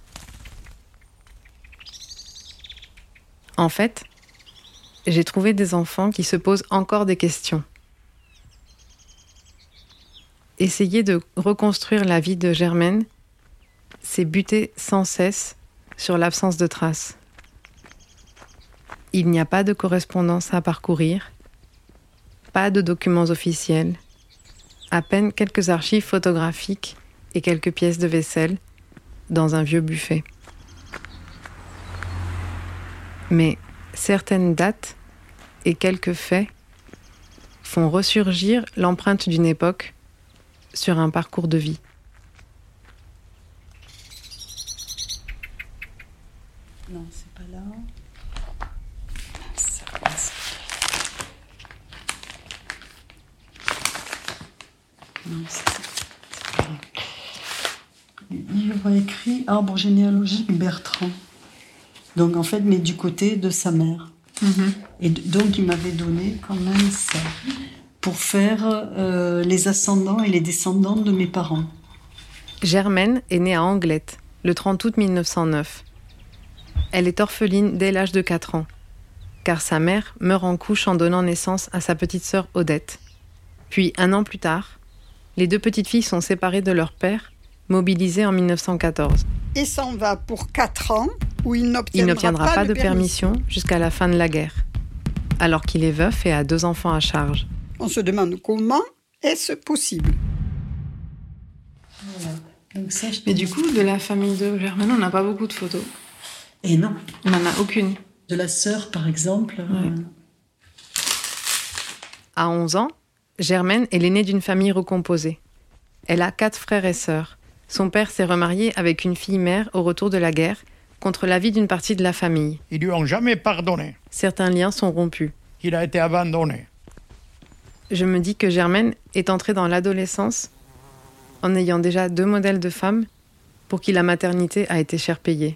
En fait, j'ai trouvé des enfants qui se posent encore des questions. Essayer de reconstruire la vie de Germaine, c'est buter sans cesse sur l'absence de traces. Il n'y a pas de correspondance à parcourir, pas de documents officiels, à peine quelques archives photographiques et quelques pièces de vaisselle dans un vieux buffet. Mais certaines dates et quelques faits font ressurgir l'empreinte d'une époque sur un parcours de vie. Non, c'est pas là. Non, c'est pas là. Livre écrit Arbre généalogique Bertrand. Donc en fait, mais du côté de sa mère. Mm-hmm. Et donc il m'avait donné quand même ça pour faire euh, les ascendants et les descendants de mes parents. Germaine est née à Anglette, le trente août mille neuf cent neuf. Elle est orpheline dès l'âge de quatre ans, car sa mère meurt en couche en donnant naissance à sa petite sœur Odette. Puis, un an plus tard, les deux petites filles sont séparées de leur père, mobilisé en mille neuf cent quatorze. Il s'en va pour quatre ans, où il n'obtiendra, il n'obtiendra pas, pas de de permission, permission jusqu'à la fin de la guerre, alors qu'il est veuf et a deux enfants à charge. On se demande comment est-ce possible. Voilà. Donc ça, je Mais du coup, de la famille de Germaine, on n'a pas beaucoup de photos. Et non. On n'en a aucune. De la sœur, par exemple. Ouais. Euh... À onze ans, Germaine est l'aînée d'une famille recomposée. Elle a quatre frères et sœurs. Son père s'est remarié avec une fille-mère au retour de la guerre, contre l'avis d'une partie de la famille. Ils lui ont jamais pardonné. Certains liens sont rompus. Il a été abandonné. Je me dis que Germaine est entrée dans l'adolescence en ayant déjà deux modèles de femmes pour qui la maternité a été cher payée.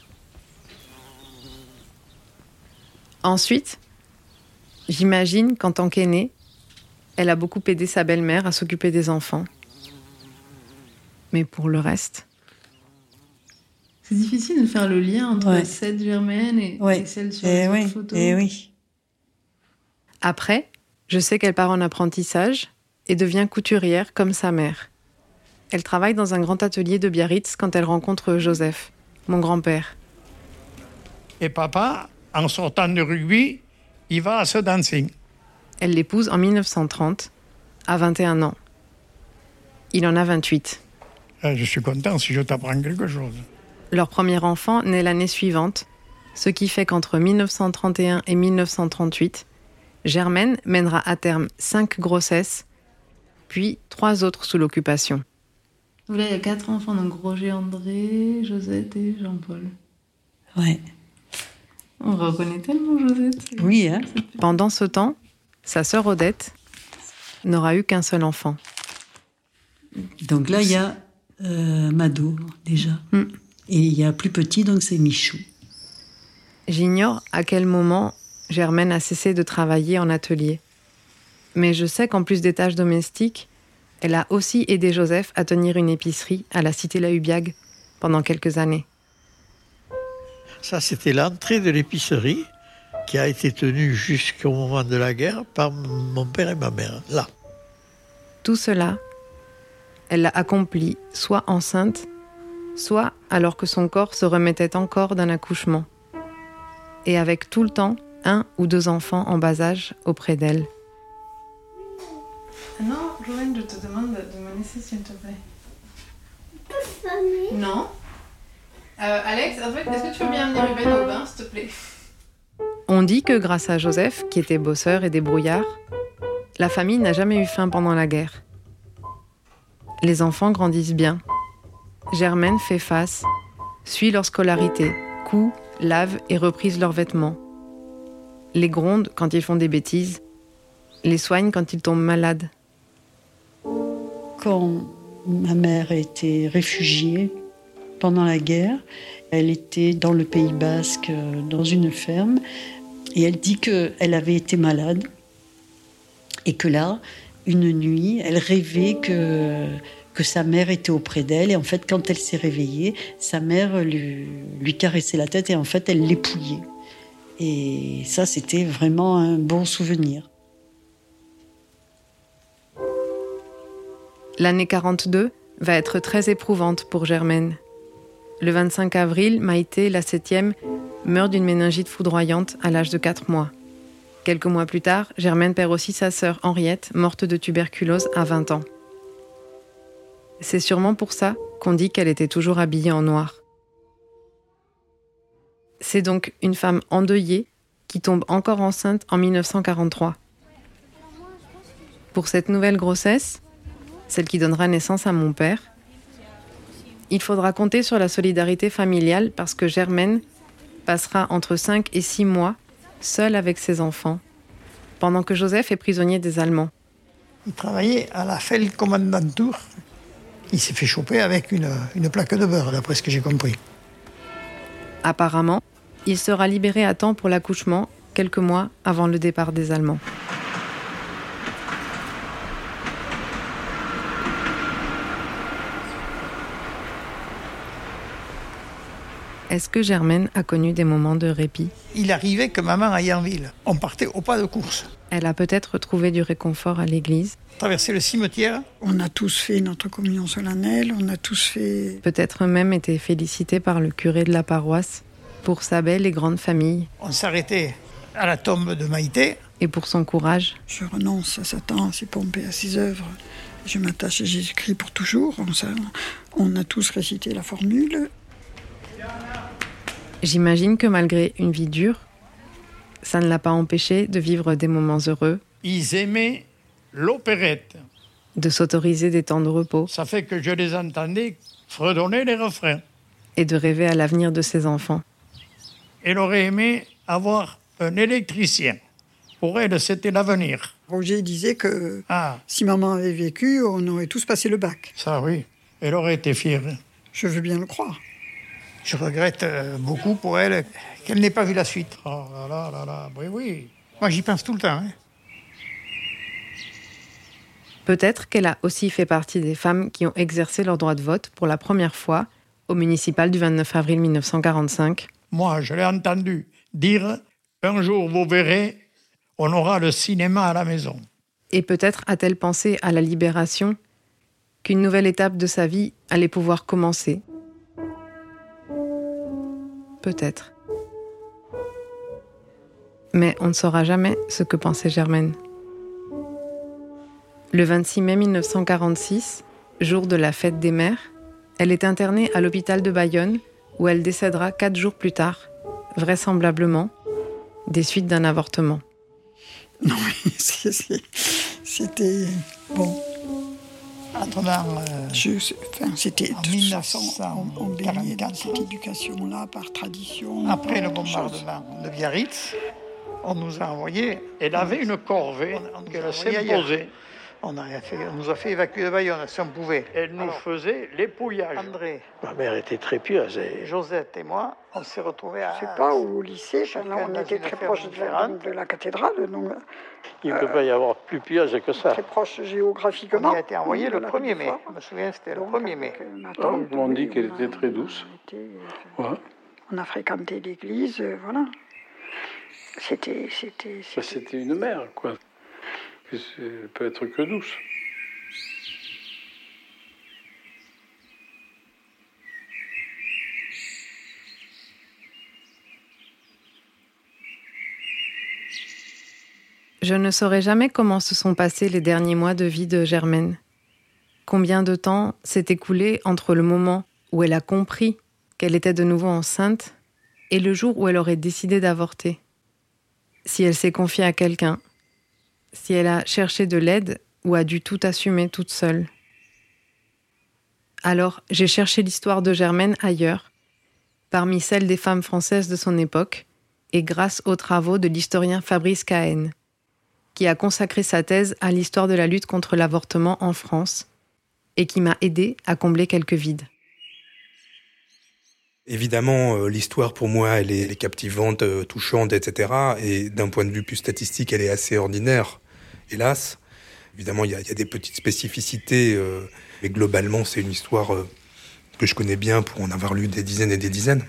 Ensuite, j'imagine qu'en tant qu'aînée, elle a beaucoup aidé sa belle-mère à s'occuper des enfants. Mais pour le reste... C'est difficile de faire le lien entre ouais. cette Germaine et, ouais. et celle sur et les oui. autres photos. Et oui. Après, je sais qu'elle part en apprentissage et devient couturière comme sa mère. Elle travaille dans un grand atelier de Biarritz quand elle rencontre Joseph, mon grand-père. Et papa, en sortant de rugby, il va à ce dancing. Elle l'épouse en mille neuf cent trente, à vingt et un ans. Il en a vingt-huit. Je suis content si je t'apprends quelque chose. Leur premier enfant naît l'année suivante, ce qui fait qu'entre mille neuf cent trente et un et mille neuf cent trente-huit, Germaine mènera à terme cinq grossesses, puis trois autres sous l'occupation. Là, il y a quatre enfants, donc Roger, André, Josette et Jean-Paul. Ouais. On reconnaît tellement Josette. Oui, hein. Pendant ce temps, sa sœur Odette, n'aura eu qu'un seul enfant. Donc là, il y a euh, Mado, déjà. Mm. Et il y a plus petit, donc c'est Michou. J'ignore à quel moment Germaine a cessé de travailler en atelier. Mais je sais qu'en plus des tâches domestiques, elle a aussi aidé Joseph à tenir une épicerie à la cité La Hubiague pendant quelques années. Ça, c'était l'entrée de l'épicerie qui a été tenue jusqu'au moment de la guerre par mon père et ma mère, là. Tout cela, elle l'a accompli soit enceinte, soit alors que son corps se remettait encore d'un accouchement. Et avec tout le temps, un ou deux enfants en bas âge auprès d'elle. Non, Joanne, je te demande de me laisser, s'il te plaît. Non. Euh, Alex, en fait, est-ce que tu veux bien venir Ruben au bain, s'il te plaît? On dit que grâce à Joseph, qui était bosseur et débrouillard, la famille n'a jamais eu faim pendant la guerre. Les enfants grandissent bien. Germaine fait face, suit leur scolarité, coud, lave et reprise leurs vêtements. Les gronde quand ils font des bêtises, les soigne quand ils tombent malades. Quand ma mère était réfugiée pendant la guerre, elle était dans le Pays Basque, dans une ferme, et elle dit qu'elle avait été malade, et que là, une nuit, elle rêvait que, que sa mère était auprès d'elle, et en fait, quand elle s'est réveillée, sa mère lui, lui caressait la tête, et en fait, elle l'épouillait. Et ça, c'était vraiment un bon souvenir. L'année quarante-deux va être très éprouvante pour Germaine. Le vingt-cinq avril, Maïté, la septième, meurt d'une méningite foudroyante à l'âge de quatre mois. Quelques mois plus tard, Germaine perd aussi sa sœur Henriette, morte de tuberculose à vingt ans. C'est sûrement pour ça qu'on dit qu'elle était toujours habillée en noir. C'est donc une femme endeuillée qui tombe encore enceinte en mille neuf cent quarante-trois. Pour cette nouvelle grossesse, celle qui donnera naissance à mon père, il faudra compter sur la solidarité familiale parce que Germaine passera entre cinq et six mois seule avec ses enfants, pendant que Joseph est prisonnier des Allemands. Il travaillait à la Feldkommandantur. Il s'est fait choper avec une, une plaque de beurre, d'après ce que j'ai compris. Apparemment, il sera libéré à temps pour l'accouchement, quelques mois avant le départ des Allemands. Est-ce que Germaine a connu des moments de répit? Il arrivait que maman aille en ville. On partait au pas de course. Elle a peut-être trouvé du réconfort à l'église. Traverser le cimetière. On a tous fait notre communion solennelle, on a tous fait... Peut-être même été félicité par le curé de la paroisse pour sa belle et grande famille. On s'arrêtait à la tombe de Maïté. Et pour son courage. Je renonce à Satan, à ses pompes et à ses œuvres. Je m'attache à Jésus-Christ pour toujours. On a tous récité la formule. J'imagine que malgré une vie dure, ça ne l'a pas empêché de vivre des moments heureux. Ils aimaient l'opérette. De s'autoriser des temps de repos. Ça fait que je les entendais fredonner les refrains. Et de rêver à l'avenir de ses enfants. Elle aurait aimé avoir un électricien. Pour elle, c'était l'avenir. Roger disait que ah. si maman avait vécu, on aurait tous passé le bac. Ça, oui. Elle aurait été fière. Je veux bien le croire. Je regrette beaucoup pour elle qu'elle n'ait pas vu la suite. Oh là là là là, oui, oui. Moi, j'y pense tout le temps. Hein. Peut-être qu'elle a aussi fait partie des femmes qui ont exercé leur droit de vote pour la première fois au municipal du vingt-neuf avril mille neuf cent quarante-cinq. Moi, je l'ai entendu dire « Un jour, vous verrez, on aura le cinéma à la maison. » Et peut-être a-t-elle pensé à la libération, qu'une nouvelle étape de sa vie allait pouvoir commencer. Peut-être. Mais on ne saura jamais ce que pensait Germaine. Le vingt-six mai mille neuf cent quarante-six, jour de la fête des mères, elle est internée à l'hôpital de Bayonne, où elle décédera quatre jours plus tard, vraisemblablement, des suites d'un avortement. Non, mais c'est, c'est, c'était... bon... Attendant, euh, je, enfin, c'était en de mille toute neuf cent façon, on, on baignait dans cette éducation-là par tradition. Après le bombardement de Biarritz, on nous a envoyé. Elle avait une corvée qu'elle s'imposait. On, a fait, on nous a fait évacuer de Bayonne si on pouvait. Elle nous Alors, faisait l'épouillage. André. Ma mère était très pieuse. Et Josette et moi, on s'est retrouvés à... Je sais pas, au lycée, on était très proche de la, de la cathédrale. Donc, il ne euh, peut pas y avoir plus pieuse que ça. Très proche géographiquement. On y a été envoyé le premier mai. Je me souviens, c'était donc, le premier mai. Ah, on dit qu'elle était très douce. On, était, ouais. on a fréquenté l'église, euh, voilà. C'était... C'était, c'était... c'était une mère, quoi. Elle peut être que douce. Je ne saurais jamais comment se sont passés les derniers mois de vie de Germaine. Combien de temps s'est écoulé entre le moment où elle a compris qu'elle était de nouveau enceinte et le jour où elle aurait décidé d'avorter. Si elle s'est confiée à quelqu'un, si elle a cherché de l'aide ou a dû tout assumer toute seule. Alors, j'ai cherché l'histoire de Germaine ailleurs, parmi celles des femmes françaises de son époque, et grâce aux travaux de l'historien Fabrice Cahen, qui a consacré sa thèse à l'histoire de la lutte contre l'avortement en France, et qui m'a aidé à combler quelques vides. Évidemment, euh, l'histoire pour moi, elle est, elle est captivante, euh, touchante, et cetera. Et d'un point de vue plus statistique, elle est assez ordinaire, hélas. Évidemment, il y, y a des petites spécificités, euh, mais globalement, c'est une histoire euh, que je connais bien pour en avoir lu des dizaines et des dizaines.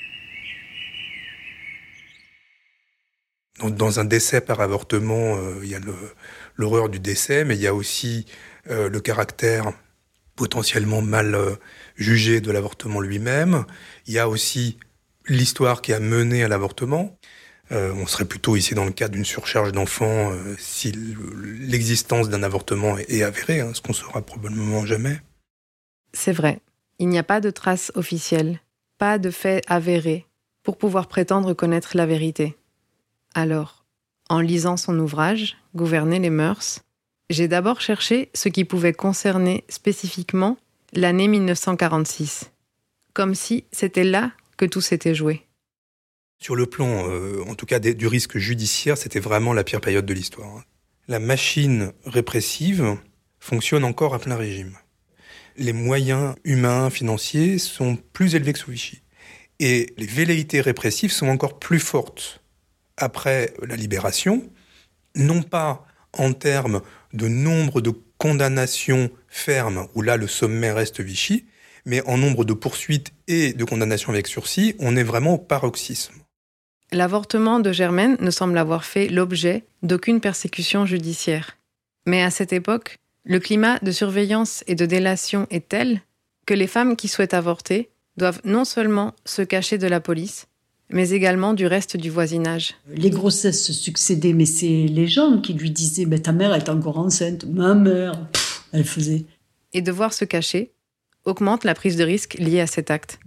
Donc, dans un décès par avortement, euh, il y a le, l'horreur du décès, mais il y a aussi euh, le caractère potentiellement mal euh, jugé de l'avortement lui-même. Il y a aussi l'histoire qui a mené à l'avortement. Euh, on serait plutôt ici dans le cas d'une surcharge d'enfants euh, si l'existence d'un avortement est, est avérée, hein, ce qu'on saura probablement jamais. C'est vrai, il n'y a pas de traces officielles, pas de faits avérés pour pouvoir prétendre connaître la vérité. Alors, en lisant son ouvrage, Gouverner les mœurs, j'ai d'abord cherché ce qui pouvait concerner spécifiquement l'année mille neuf cent quarante-six, comme si c'était là que tout s'était joué. Sur le plan, euh, en tout cas des, du risque judiciaire, c'était vraiment la pire période de l'histoire. La machine répressive fonctionne encore à plein régime. Les moyens humains, financiers sont plus élevés que sous Vichy. Et les velléités répressives sont encore plus fortes après la libération, non pas en termes de nombre de condamnations fermes, où là le sommet reste Vichy, mais en nombre de poursuites et de condamnations avec sursis, on est vraiment au paroxysme. L'avortement de Germaine ne semble avoir fait l'objet d'aucune persécution judiciaire. Mais à cette époque, le climat de surveillance et de délation est tel que les femmes qui souhaitent avorter doivent non seulement se cacher de la police, mais également du reste du voisinage. Les grossesses se succédaient, mais c'est les gens qui lui disaient bah, « ta mère est encore enceinte »,« ma mère », elle faisait. Et devoir se cacher augmente la prise de risque liée à cet acte.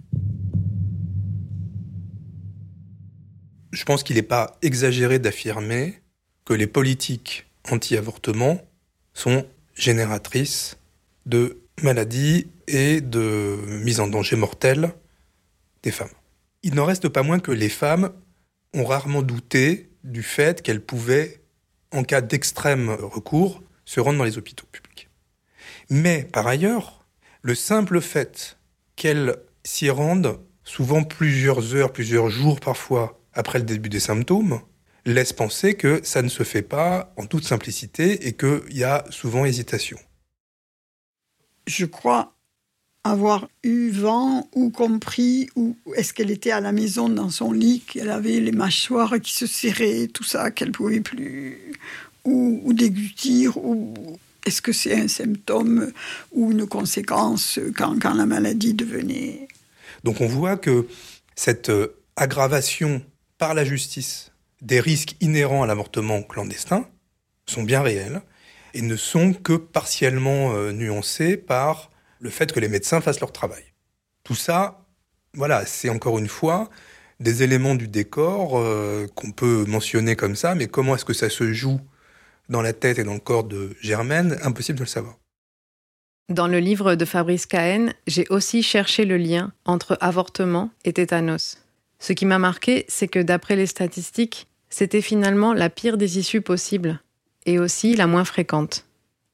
Je pense qu'il n'est pas exagéré d'affirmer que les politiques anti-avortement sont génératrices de maladies et de mise en danger mortelle des femmes. Il n'en reste pas moins que les femmes ont rarement douté du fait qu'elles pouvaient, en cas d'extrême recours, se rendre dans les hôpitaux publics. Mais, par ailleurs, le simple fait qu'elles s'y rendent, souvent plusieurs heures, plusieurs jours parfois, après le début des symptômes, laisse penser que ça ne se fait pas en toute simplicité et qu'il y a souvent hésitation. Je crois avoir eu vent ou compris, ou est-ce qu'elle était à la maison dans son lit, qu'elle avait les mâchoires qui se serraient, tout ça, qu'elle ne pouvait plus, ou, ou déglutir, ou est-ce que c'est un symptôme ou une conséquence quand, quand la maladie devenait... Donc on voit que cette aggravation par la justice des risques inhérents à l'avortement clandestin sont bien réels et ne sont que partiellement euh, nuancés par le fait que les médecins fassent leur travail. Tout ça, voilà, c'est encore une fois des éléments du décor euh, qu'on peut mentionner comme ça, mais comment est-ce que ça se joue dans la tête et dans le corps de Germaine, impossible de le savoir. Dans le livre de Fabrice Cahen, j'ai aussi cherché le lien entre avortement et tétanos. Ce qui m'a marqué, c'est que d'après les statistiques, c'était finalement la pire des issues possibles, et aussi la moins fréquente.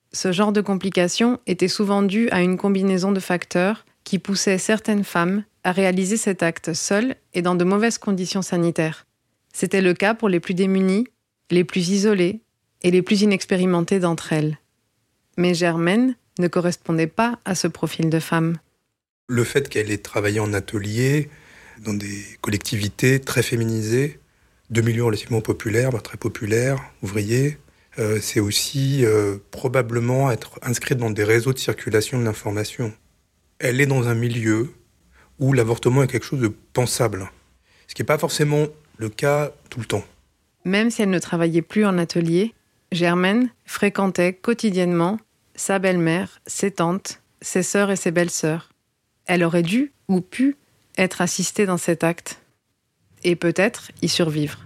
Ce genre de complications était souvent dû à une combinaison de facteurs qui poussaient certaines femmes à réaliser cet acte seules et dans de mauvaises conditions sanitaires. C'était le cas pour les plus démunies, les plus isolées et les plus inexpérimentées d'entre elles. Mais Germaine ne correspondait pas à ce profil de femme. Le fait qu'elle ait travaillé en atelier, dans des collectivités très féminisées, de milieux relativement populaires, très populaires, ouvriers, euh, c'est aussi euh, probablement être inscrite dans des réseaux de circulation de l'information. Elle est dans un milieu où l'avortement est quelque chose de pensable, ce qui n'est pas forcément le cas tout le temps. Même si elle ne travaillait plus en atelier, Germaine fréquentait quotidiennement sa belle-mère, ses tantes, ses sœurs et ses belles-sœurs. Elle aurait dû ou pu être assistée dans cet acte et peut-être y survivre.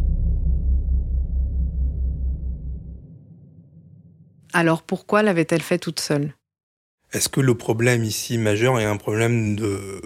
Alors pourquoi l'avait-elle fait toute seule ? Est-ce que le problème ici majeur est un problème de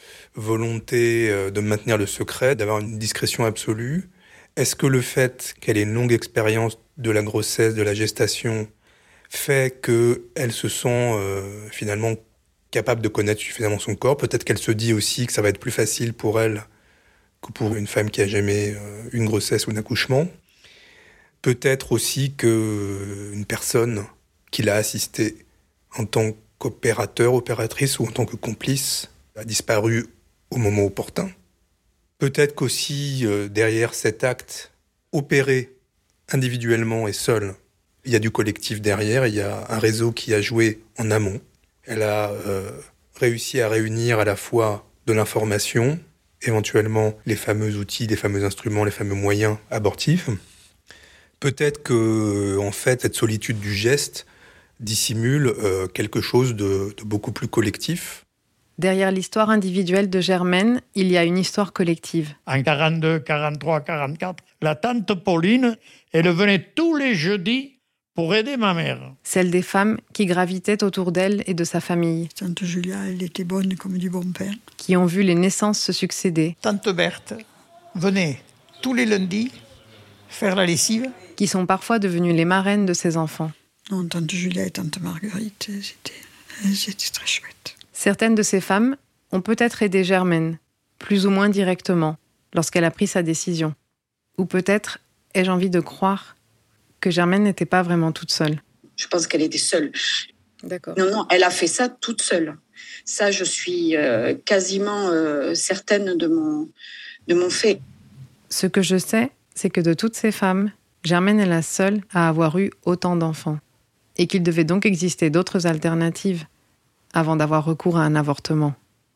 volonté de maintenir le secret, d'avoir une discrétion absolue ? Est-ce que le fait qu'elle ait une longue expérience de la grossesse, de la gestation, fait qu'elle se sent euh, finalement capable de connaître suffisamment son corps ? Peut-être qu'elle se dit aussi que ça va être plus facile pour elle que pour une femme qui a jamais euh, une grossesse ou un accouchement. Peut-être aussi qu'une personne qui l'a assistée en tant qu'opérateur, opératrice ou en tant que complice a disparu au moment opportun. Peut-être qu'aussi, euh, derrière cet acte opéré individuellement et seul, il y a du collectif derrière, il y a un réseau qui a joué en amont. Elle a euh, réussi à réunir à la fois de l'information, éventuellement les fameux outils, les fameux instruments, les fameux moyens abortifs. Peut-être que, en fait, cette solitude du geste dissimule euh, quelque chose de, de beaucoup plus collectif. Derrière l'histoire individuelle de Germaine, il y a une histoire collective. En quarante-deux, quarante-trois, quarante-quatre, la tante Pauline, elle venait tous les jeudis pour aider ma mère. Celle des femmes qui gravitaient autour d'elle et de sa famille. Tante Julia, elle était bonne comme du bon pain. Qui ont vu les naissances se succéder. Tante Berthe venait tous les lundis faire la lessive. Qui sont parfois devenues les marraines de ses enfants. Non, tante Julia et tante Marguerite, c'était, c'était très chouette. Certaines de ces femmes ont peut-être aidé Germaine, plus ou moins directement, lorsqu'elle a pris sa décision. Ou peut-être ai-je envie de croire que Germaine n'était pas vraiment toute seule. Je pense qu'elle était seule. D'accord. Non, non, elle a fait ça toute seule. Ça, je suis euh, quasiment euh, certaine de mon, de mon fait. Ce que je sais, c'est que de toutes ces femmes, Germaine est la seule à avoir eu autant d'enfants. Et qu'il devait donc exister d'autres alternatives avant d'avoir recours à un avortement.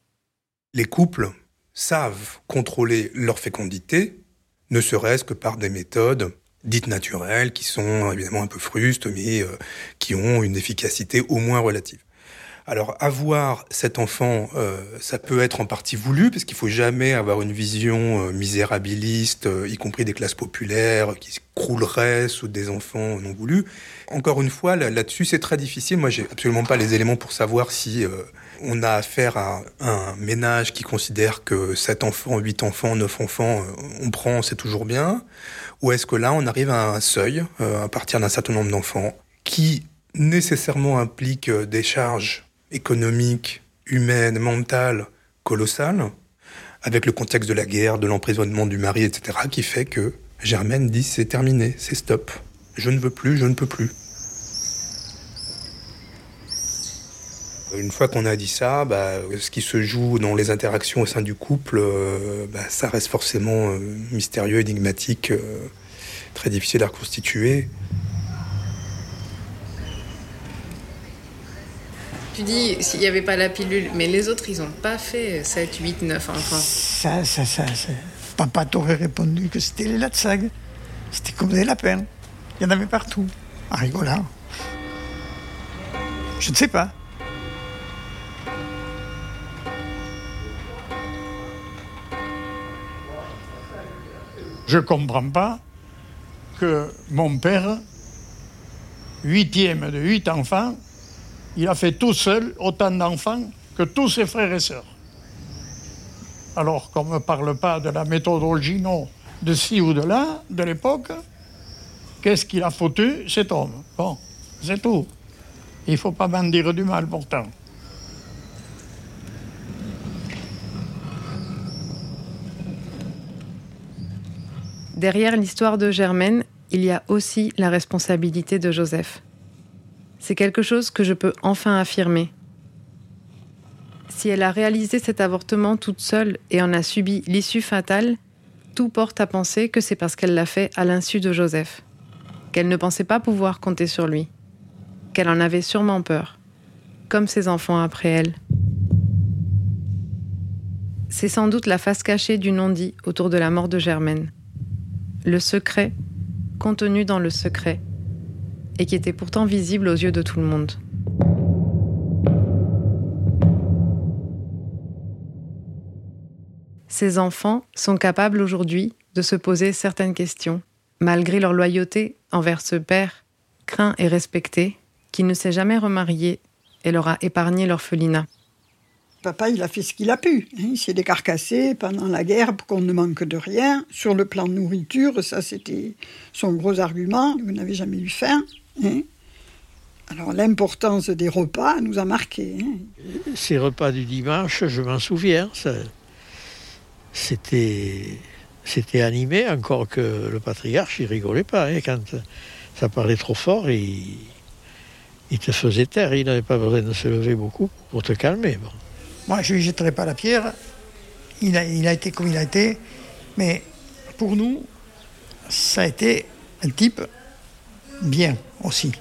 Les couples savent contrôler leur fécondité, ne serait-ce que par des méthodes dites naturelles, qui sont évidemment un peu frustes, mais euh, qui ont une efficacité au moins relative. Alors, avoir cet enfant, euh, ça peut être en partie voulu, parce qu'il faut jamais avoir une vision euh, misérabiliste, euh, y compris des classes populaires, qui se crouleraient sous des enfants non voulus. Encore une fois, là, là-dessus, c'est très difficile. Moi, j'ai absolument pas les éléments pour savoir si euh, on a affaire à un ménage qui considère que sept enfants, huit enfants, neuf enfants, euh, on prend, c'est toujours bien. Ou est-ce que là, on arrive à un seuil, euh, à partir d'un certain nombre d'enfants, qui nécessairement implique euh, des charges économique, humaine, mentale, colossale, avec le contexte de la guerre, de l'emprisonnement du mari, et cetera, qui fait que Germaine dit c'est terminé, c'est stop. Je ne veux plus, je ne peux plus. Une fois qu'on a dit ça, bah, ce qui se joue dans les interactions au sein du couple, euh, bah, ça reste forcément euh, mystérieux, énigmatique, euh, très difficile à reconstituer. Tu dis, s'il n'y avait pas la pilule, mais les autres, ils n'ont pas fait sept, huit, neuf enfants. Ça, ça, ça, ça. Papa t'aurait répondu que c'était les Latsag. C'était comme des lapins. Il y en avait partout, en rigolant. Je ne sais pas. Je ne comprends pas que mon père, huitième de huit enfants, il a fait tout seul autant d'enfants que tous ses frères et sœurs. Alors qu'on ne me parle pas de la méthodologie, non, de ci ou de là, de l'époque, qu'est-ce qu'il a foutu, cet homme? Bon, c'est tout. Il ne faut pas m'en dire du mal pourtant. Derrière l'histoire de Germaine, il y a aussi la responsabilité de Joseph. C'est quelque chose que je peux enfin affirmer. Si elle a réalisé cet avortement toute seule et en a subi l'issue fatale, tout porte à penser que c'est parce qu'elle l'a fait à l'insu de Joseph, qu'elle ne pensait pas pouvoir compter sur lui, qu'elle en avait sûrement peur, comme ses enfants après elle. C'est sans doute la face cachée du non-dit autour de la mort de Germaine. Le secret contenu dans le secret, et qui était pourtant visible aux yeux de tout le monde. Ces enfants sont capables aujourd'hui de se poser certaines questions, malgré leur loyauté envers ce père, craint et respecté, qui ne s'est jamais remarié et leur a épargné l'orphelinat. Papa, il a fait ce qu'il a pu. Hein. Il s'est décarcassé pendant la guerre pour qu'on ne manque de rien. Sur le plan de nourriture, ça c'était son gros argument. Vous n'avez jamais eu faim. Hein. Alors l'importance des repas nous a marqués. Hein. Ces repas du dimanche, je m'en souviens. Ça, c'était, c'était animé, encore que le patriarche, il rigolait pas. Hein. Quand ça parlait trop fort, il, il te faisait taire. Il n'avait pas besoin de se lever beaucoup pour te calmer. Bon. Moi, je ne lui jetterai pas la pierre. Il a, il a été comme il a été. Mais pour nous, ça a été un type bien aussi.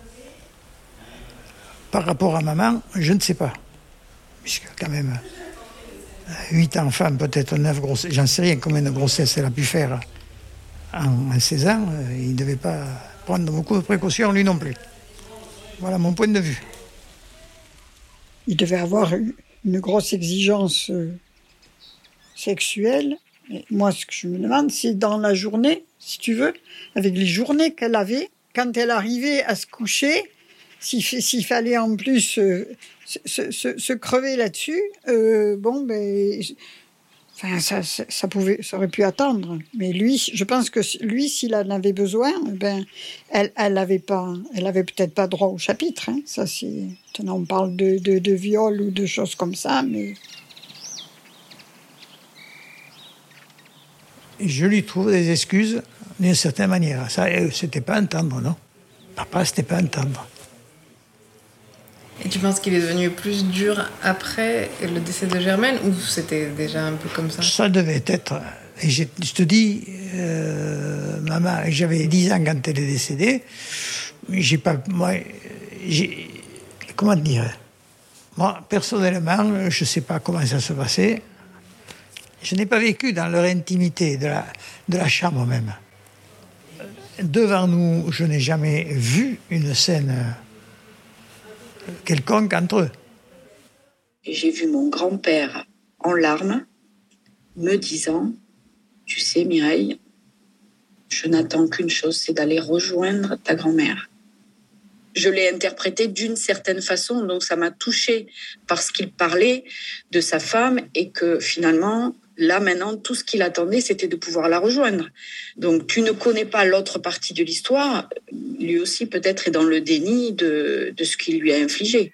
Par rapport à maman, je ne sais pas. Puisque quand même, huit enfants, peut-être neuf grossesses, j'en sais rien combien de grossesses elle a pu faire en, en seize ans. Il ne devait pas prendre beaucoup de précautions, lui non plus. Voilà mon point de vue. Il devait avoir une grosse exigence sexuelle. Et moi, ce que je me demande, c'est dans la journée, si tu veux, avec les journées qu'elle avait, quand elle arrivait à se coucher, s'il, s'il fallait en plus euh, se, se, se crever là-dessus, euh, bon, ben, enfin, ça, ça, ça, pouvait, ça aurait pu attendre. Mais lui, je pense que lui, s'il en avait besoin, ben, elle, elle avait pas, elle avait peut-être pas droit au chapitre. Hein. Ça, c'est, maintenant, on parle de, de, de viol ou de choses comme ça, mais. Je lui trouve des excuses d'une certaine manière. Ça, c'était pas un tendre, non? Papa, c'était pas un tendre. Et tu penses qu'il est devenu plus dur après le décès de Germaine ou c'était déjà un peu comme ça? Ça devait être. Et je, je te dis, euh, maman, j'avais dix ans quand elle est décédée. J'ai pas. Moi, j'ai. Comment dire? Moi, personnellement, je sais pas comment ça se passait. Je n'ai pas vécu dans leur intimité, de la, de la chambre même. Devant nous, je n'ai jamais vu une scène quelconque entre eux. J'ai vu mon grand-père en larmes, me disant, tu sais Mireille, je n'attends qu'une chose, c'est d'aller rejoindre ta grand-mère. Je l'ai interprété d'une certaine façon, donc ça m'a touchée parce qu'il parlait de sa femme et que finalement, là maintenant, tout ce qu'il attendait, c'était de pouvoir la rejoindre. Donc tu ne connais pas l'autre partie de l'histoire, lui aussi peut-être est dans le déni de, de ce qu'il lui a infligé.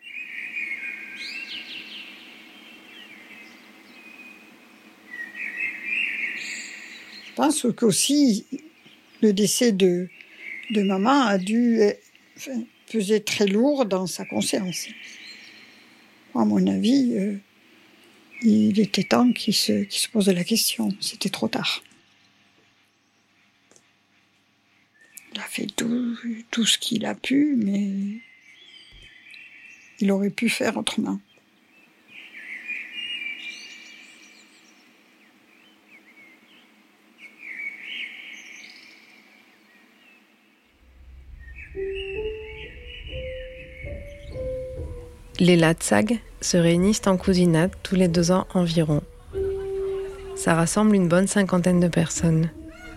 Je pense qu'aussi, le décès de, de maman a dû enfin, peser très lourd dans sa conscience. À mon avis, euh, il était temps qu'il se, qu'il se pose la question. C'était trop tard. Il a fait tout, tout ce qu'il a pu, mais il aurait pu faire autrement. Les Latsag se réunissent en cousinade tous les deux ans environ. Ça rassemble une bonne cinquantaine de personnes.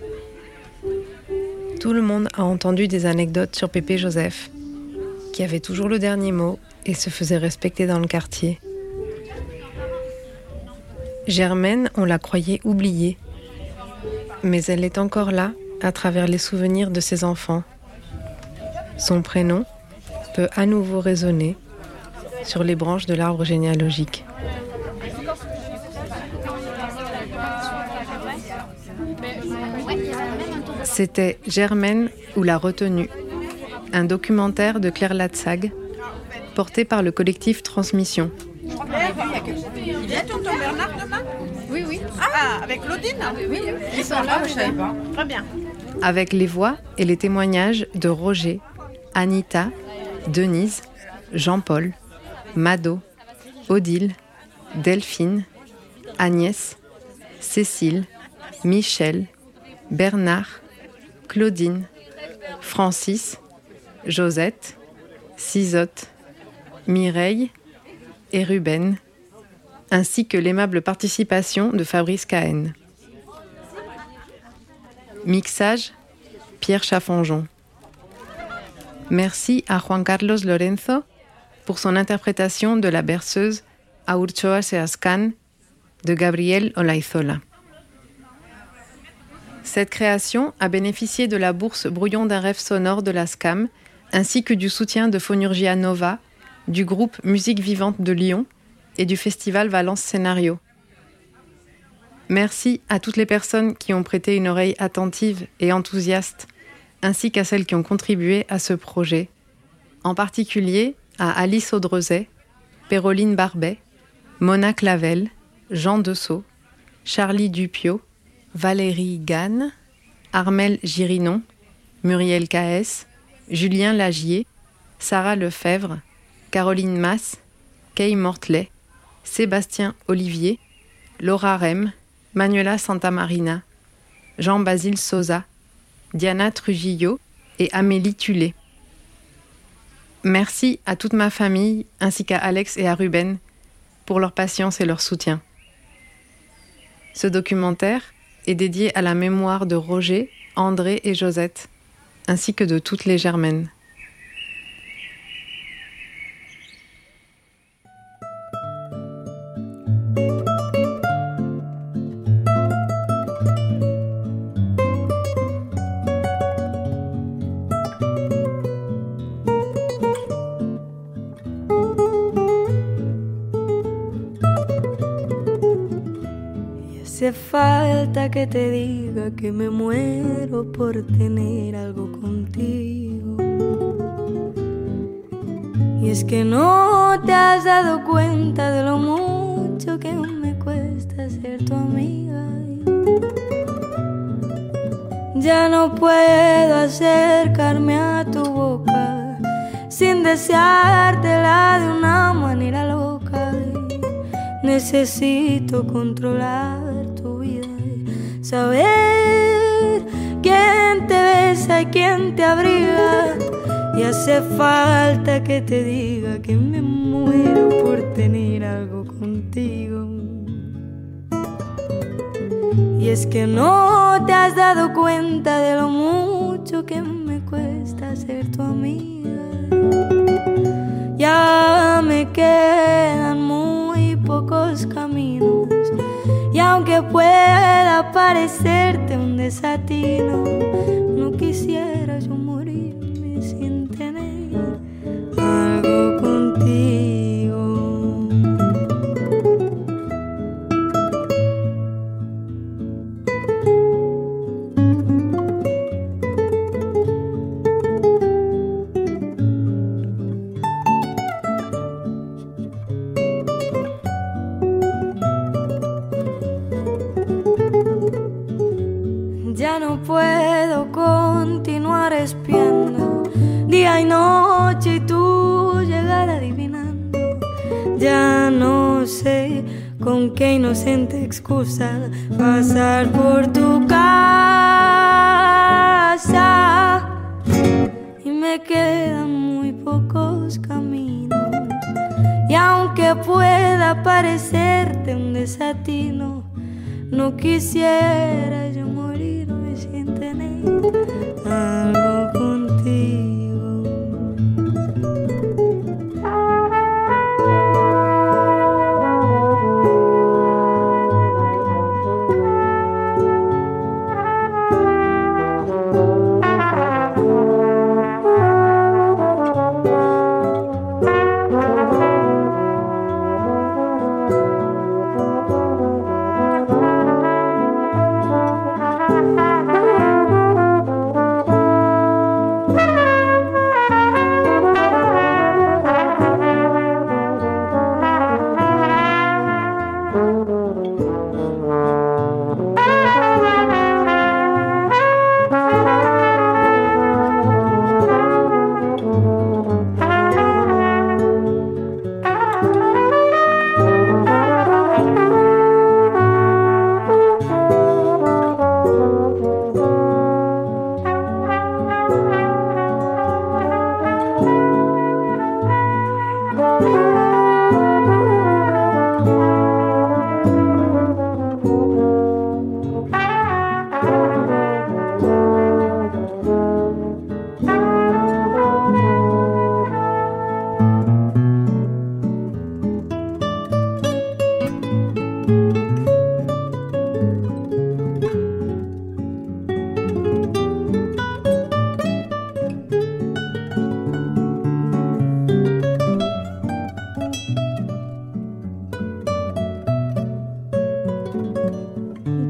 Tout le monde a entendu des anecdotes sur Pépé Joseph, qui avait toujours le dernier mot et se faisait respecter dans le quartier. Germaine, on la croyait oubliée, mais elle est encore là à travers les souvenirs de ses enfants. Son prénom, peut à nouveau résonner sur les branches de l'arbre généalogique. C'était Germaine ou la retenue, un documentaire de Claire Latsag, porté par le collectif Transmission. Il vient tonton Bernard demain? Oui, oui. Ah, avec Claudine? Oui, ils sont là, je ne savais pas. Très bien. Avec les voix et les témoignages de Roger, Anita, Denise, Jean-Paul, Mado, Odile, Delphine, Agnès, Cécile, Michel, Bernard, Claudine, Francis, Josette, Cisotte, Mireille et Ruben, ainsi que l'aimable participation de Fabrice Cahen. Mixage, Pierre Chaffonjon. Merci à Juan Carlos Lorenzo pour son interprétation de la berceuse Aurchoa Seascan de Gabriel Olaizola. Cette création a bénéficié de la bourse Brouillon d'un rêve sonore de la S C A M, ainsi que du soutien de Phonurgia Nova, du groupe Musique Vivante de Lyon et du festival Valence Scénario. Merci à toutes les personnes qui ont prêté une oreille attentive et enthousiaste, ainsi qu'à celles qui ont contribué à ce projet, en particulier à Alice Audrezet, Péroline Barbet, Mona Clavel, Jean Dessau, Charlie Dupiot, Valérie Gann, Armel Girinon, Muriel Caès, Julien Lagier, Sarah Lefebvre, Caroline Masse, Kay Mortley, Sébastien Olivier, Laura Rem, Manuela Santamarina, Jean-Basile Sosa, Diana Trujillo et Amélie Tulé. Merci à toute ma famille ainsi qu'à Alex et à Ruben pour leur patience et leur soutien. Ce documentaire est dédié à la mémoire de Roger, André et Josette, ainsi que de toutes les Germaines. Hace falta que te diga que me muero por tener algo contigo. Y es que no te has dado cuenta de lo mucho que me cuesta ser tu amiga. Ya no puedo acercarme a tu boca sin deseártela de una manera loca. Necesito controlar tu vida y saber quién te besa y quién te abriga. Y hace falta que te diga que me muero por tener algo contigo. Y es que no te has dado cuenta de lo mucho que me cuesta ser tu amiga. Ya me quedan muy pocos caminos, y aunque pueda parecerte un desatino, no quisiera yo morirme sin tener algo contigo. Ya no puedo continuar espiando día y noche y tú llegar adivinando. Ya no sé con qué inocente excusa pasar por tu casa. Y me quedan muy pocos caminos, y aunque pueda parecerte un desatino, no quisiera yo morirme sin tener algo contigo.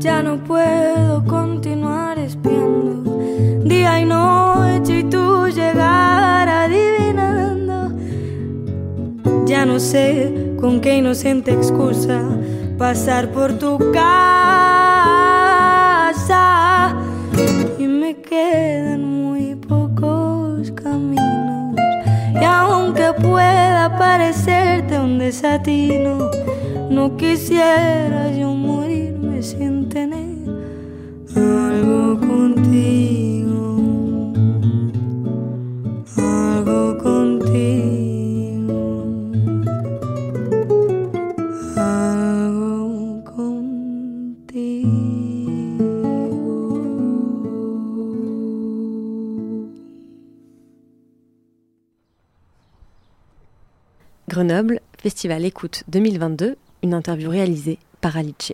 Ya no puedo continuar espiando día y noche y tu llegar adivinando. Ya no sé con qué inocente excusa pasar por tu casa. Y me quedan muy pocos caminos. Y aunque pueda parecerte un desatino, no quisiera yo morirme sin tener algo contigo, algo contigo, algo contigo. Grenoble, Festival Écoute deux mille vingt-deux, une interview réalisée par Alice.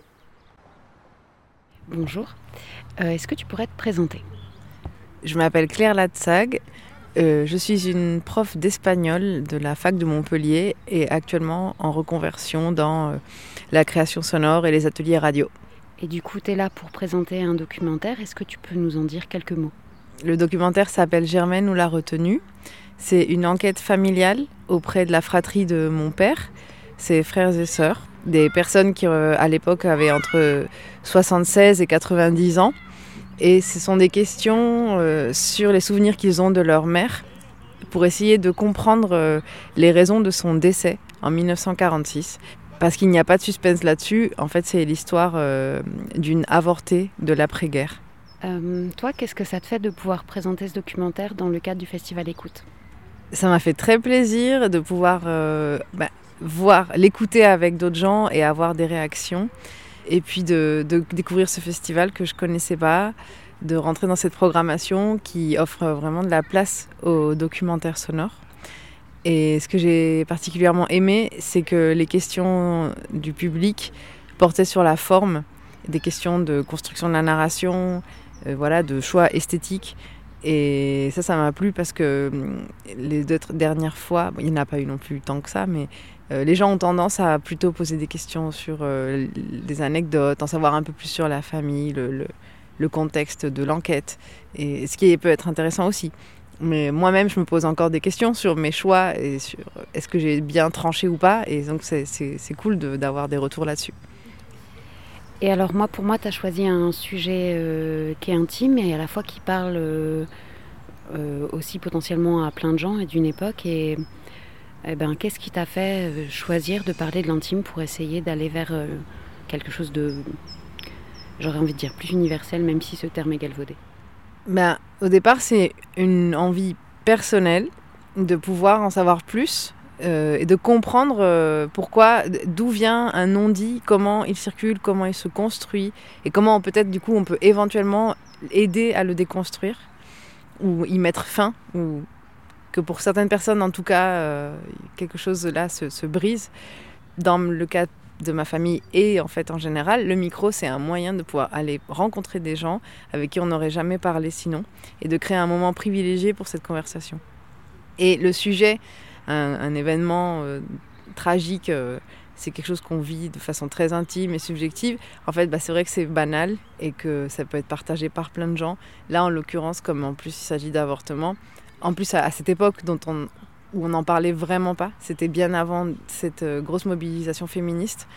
Bonjour, euh, est-ce que tu pourrais te présenter ? Je m'appelle Claire Latsag, euh, je suis une prof d'espagnol de la fac de Montpellier et actuellement en reconversion dans euh, la création sonore et les ateliers radio. Et du coup, tu es là pour présenter un documentaire, est-ce que tu peux nous en dire quelques mots ? Le documentaire s'appelle Germaine ou la retenue. C'est une enquête familiale auprès de la fratrie de mon père, ses frères et sœurs, des personnes qui euh, à l'époque avaient entre soixante-seize et quatre-vingt-dix ans. Et ce sont des questions euh, sur les souvenirs qu'ils ont de leur mère pour essayer de comprendre euh, les raisons de son décès en dix-neuf cent quarante-six. Parce qu'il n'y a pas de suspense là-dessus, en fait c'est l'histoire euh, d'une avortée de l'après-guerre. Euh, toi, qu'est-ce que ça te fait de pouvoir présenter ce documentaire dans le cadre du Festival Écoute ? Ça m'a fait très plaisir de pouvoir euh, bah, voir, l'écouter avec d'autres gens et avoir des réactions. Et puis de, de découvrir ce festival que je ne connaissais pas, de rentrer dans cette programmation qui offre vraiment de la place aux documentaires sonores. Et ce que j'ai particulièrement aimé, c'est que les questions du public portaient sur la forme, des questions de construction de la narration, euh, voilà, de choix esthétiques. Et ça, ça m'a plu parce que les deux dernières fois, bon, il n'y en a pas eu non plus tant que ça, mais euh, les gens ont tendance à plutôt poser des questions sur euh, des anecdotes, en savoir un peu plus sur la famille, le, le, le contexte de l'enquête, et ce qui peut être intéressant aussi. Mais moi-même, je me pose encore des questions sur mes choix et sur est-ce que j'ai bien tranché ou pas, et donc c'est, c'est, c'est cool de, d'avoir des retours là-dessus. Et alors moi, pour moi, tu as choisi un sujet euh, qui est intime et à la fois qui parle euh, euh, aussi potentiellement à plein de gens et d'une époque. Et, et ben, qu'est-ce qui t'a fait euh, choisir de parler de l'intime pour essayer d'aller vers euh, quelque chose de, j'aurais envie de dire, plus universel, même si ce terme est galvaudé ? Ben, au départ, c'est une envie personnelle de pouvoir en savoir plus. Euh, et de comprendre euh, pourquoi, d'où vient un non-dit, comment il circule, comment il se construit et comment peut-être du coup on peut éventuellement aider à le déconstruire ou y mettre fin, ou que pour certaines personnes en tout cas euh, quelque chose là se, se brise. Dans le cas de ma famille et en fait en général, le micro c'est un moyen de pouvoir aller rencontrer des gens avec qui on n'aurait jamais parlé sinon et de créer un moment privilégié pour cette conversation. Et le sujet, Un, un événement euh, tragique, euh, c'est quelque chose qu'on vit de façon très intime et subjective. En fait, bah, c'est vrai que c'est banal et que ça peut être partagé par plein de gens. Là, en l'occurrence, comme en plus il s'agit d'avortement, en plus à, à cette époque dont on, où on n'en parlait vraiment pas, c'était bien avant cette euh, grosse mobilisation féministe.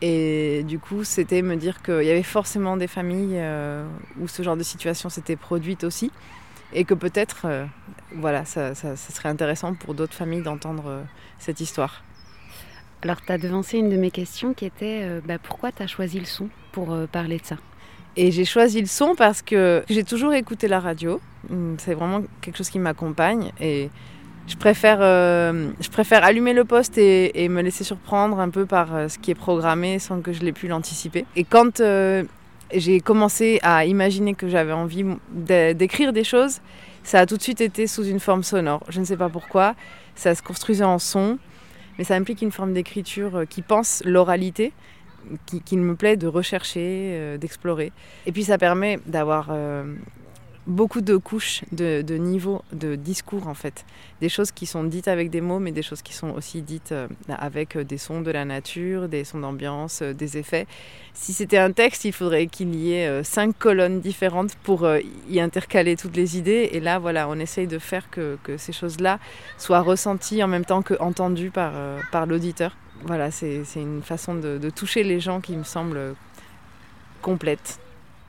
Et du coup, c'était me dire qu'il y avait forcément des familles euh, où ce genre de situation s'était produite aussi. Et que peut-être, euh, voilà, ça, ça, ça serait intéressant pour d'autres familles d'entendre euh, cette histoire. Alors, tu as devancé une de mes questions qui était euh, bah, pourquoi tu as choisi le son pour euh, parler de ça ? Et j'ai choisi le son parce que j'ai toujours écouté la radio. C'est vraiment quelque chose qui m'accompagne. Et je préfère, euh, je préfère allumer le poste et, et me laisser surprendre un peu par euh, ce qui est programmé sans que je l'ai pu l'anticiper. Et quand euh, j'ai commencé à imaginer que j'avais envie d'écrire des choses, ça a tout de suite été sous une forme sonore. Je ne sais pas pourquoi, ça se construisait en son, mais ça implique une forme d'écriture qui pense l'oralité, qui, qui me plaît de rechercher, euh, d'explorer. Et puis ça permet d'avoir euh, beaucoup de couches, de, de niveaux, de discours en fait. Des choses qui sont dites avec des mots, mais des choses qui sont aussi dites euh, avec des sons de la nature, des sons d'ambiance, euh, des effets. Si c'était un texte, il faudrait qu'il y ait euh, cinq colonnes différentes pour euh, y intercaler toutes les idées. Et là, voilà, on essaye de faire que, que ces choses-là soient ressenties en même temps qu'entendues par, euh, par l'auditeur. Voilà, c'est, c'est une façon de, de toucher les gens qui me semble complète.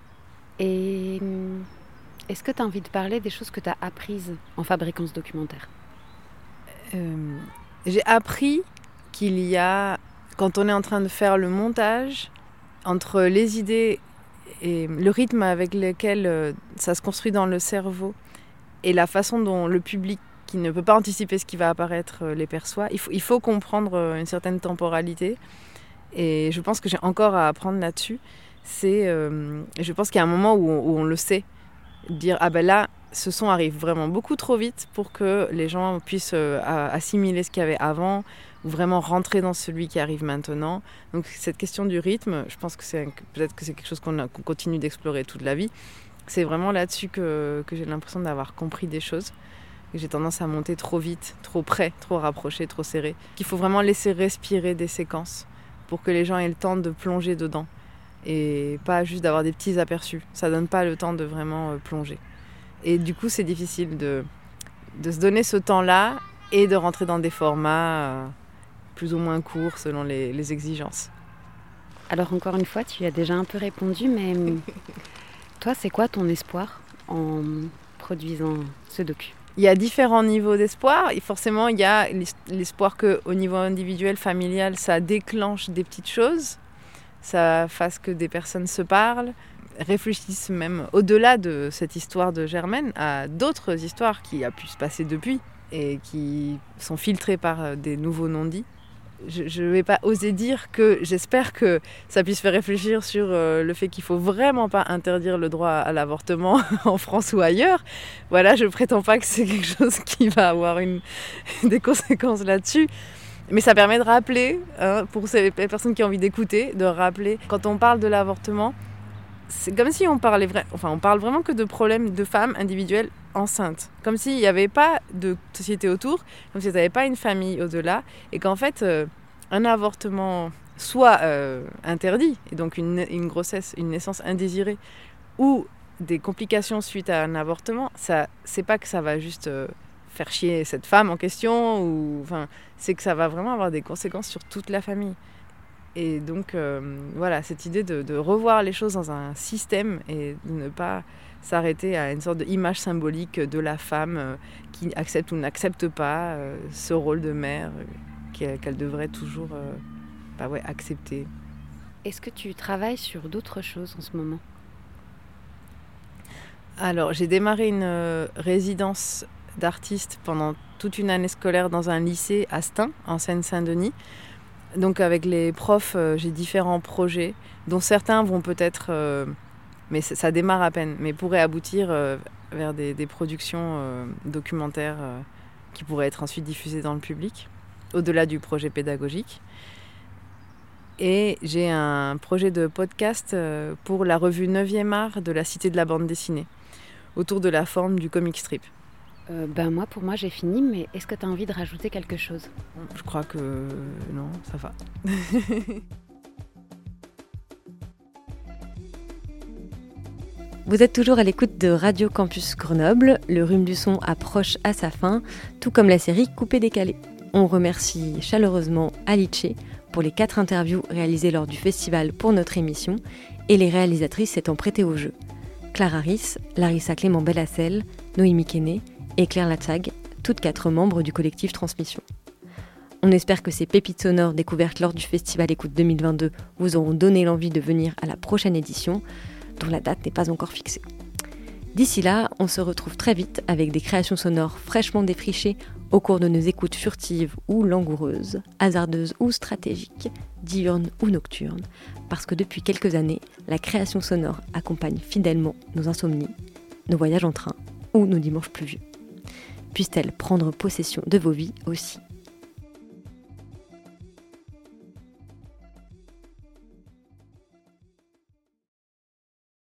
Et est-ce que tu as envie de parler des choses que tu as apprises en fabriquant ce documentaire ? euh, J'ai appris qu'il y a, quand on est en train de faire le montage, entre les idées et le rythme avec lequel euh, ça se construit dans le cerveau et la façon dont le public qui ne peut pas anticiper ce qui va apparaître euh, les perçoit, il faut, il faut comprendre euh, une certaine temporalité. Et je pense que j'ai encore à apprendre là-dessus. C'est, euh, je pense qu'il y a un moment où on, où on le sait, dire ah ben là, ce son arrive vraiment beaucoup trop vite pour que les gens puissent euh, assimiler ce qu'il y avait avant ou vraiment rentrer dans celui qui arrive maintenant. Donc cette question du rythme, je pense que c'est peut-être que c'est quelque chose qu'on, a, qu'on continue d'explorer toute la vie. C'est vraiment là-dessus que, que j'ai l'impression d'avoir compris des choses. J'ai tendance à monter trop vite, trop près, trop rapproché, trop serré. Qu'il faut vraiment laisser respirer des séquences pour que les gens aient le temps de plonger dedans et pas juste d'avoir des petits aperçus. Ça donne pas le temps de vraiment plonger. Et du coup, c'est difficile de, de se donner ce temps-là et de rentrer dans des formats plus ou moins courts selon les, les exigences. Alors encore une fois, tu y as déjà un peu répondu, mais toi, c'est quoi ton espoir en produisant ce docu ? Il y a différents niveaux d'espoir. Et forcément, il y a l'espoir qu'au niveau individuel, familial, ça déclenche des petites choses. Ça fasse que des personnes se parlent, réfléchissent même au-delà de cette histoire de Germaine à d'autres histoires qui a pu se passer depuis et qui sont filtrées par des nouveaux non-dits. Je ne vais pas oser dire que j'espère que ça puisse faire réfléchir sur euh, le fait qu'il ne faut vraiment pas interdire le droit à l'avortement en France ou ailleurs. Voilà, je ne prétends pas que c'est quelque chose qui va avoir une, des conséquences là-dessus. Mais ça permet de rappeler, hein, pour ces personnes qui ont envie d'écouter, de rappeler, quand on parle de l'avortement, c'est comme si on parlait vra- enfin, on parle vraiment que de problèmes de femmes individuelles enceintes. Comme s'il n'y avait pas de société autour, comme s'il n'y avait pas une famille au-delà, et qu'en fait, euh, un avortement soit euh, interdit, et donc une, une grossesse, une naissance indésirée, ou des complications suite à un avortement, ça, c'est pas que ça va juste euh, faire chier cette femme en question, ou, enfin, c'est que ça va vraiment avoir des conséquences sur toute la famille. Et donc, euh, voilà, cette idée de, de revoir les choses dans un système et de ne pas s'arrêter à une sorte d'image symbolique de la femme euh, qui accepte ou n'accepte pas euh, ce rôle de mère euh, qu'elle, qu'elle devrait toujours euh, bah ouais, accepter. Est-ce que tu travailles sur d'autres choses en ce moment ? Alors, j'ai démarré une euh, résidence d'artiste pendant toute une année scolaire dans un lycée à Stein, en Seine-Saint-Denis. Donc avec les profs, euh, j'ai différents projets, dont certains vont peut-être, euh, mais c- ça démarre à peine, mais pourraient aboutir euh, vers des, des productions euh, documentaires euh, qui pourraient être ensuite diffusées dans le public, au-delà du projet pédagogique. Et j'ai un projet de podcast euh, pour la revue neuvième art de la Cité de la bande dessinée, autour de la forme du comic strip. Euh, ben moi, pour moi, j'ai fini, mais est-ce que tu as envie de rajouter quelque chose ? Je crois que non, ça va. Vous êtes toujours à l'écoute de Radio Campus Grenoble. Le Rhume du son approche à sa fin, tout comme la série Coupé-décalé. On remercie chaleureusement Alice pour les quatre interviews réalisées lors du festival pour notre émission et les réalisatrices s'étant prêtées au jeu. Claire Harris, Larissa Clément-Bellassel, Noémie Quesnay et Claire Latsag, toutes quatre membres du collectif Transmission. On espère que ces pépites sonores découvertes lors du Festival Écoute deux mille vingt-deux vous auront donné l'envie de venir à la prochaine édition, dont la date n'est pas encore fixée. D'ici là, on se retrouve très vite avec des créations sonores fraîchement défrichées au cours de nos écoutes furtives ou langoureuses, hasardeuses ou stratégiques, diurnes ou nocturnes, parce que depuis quelques années, la création sonore accompagne fidèlement nos insomnies, nos voyages en train ou nos dimanches pluvieux. Puisse-t-elle prendre possession de vos vies aussi.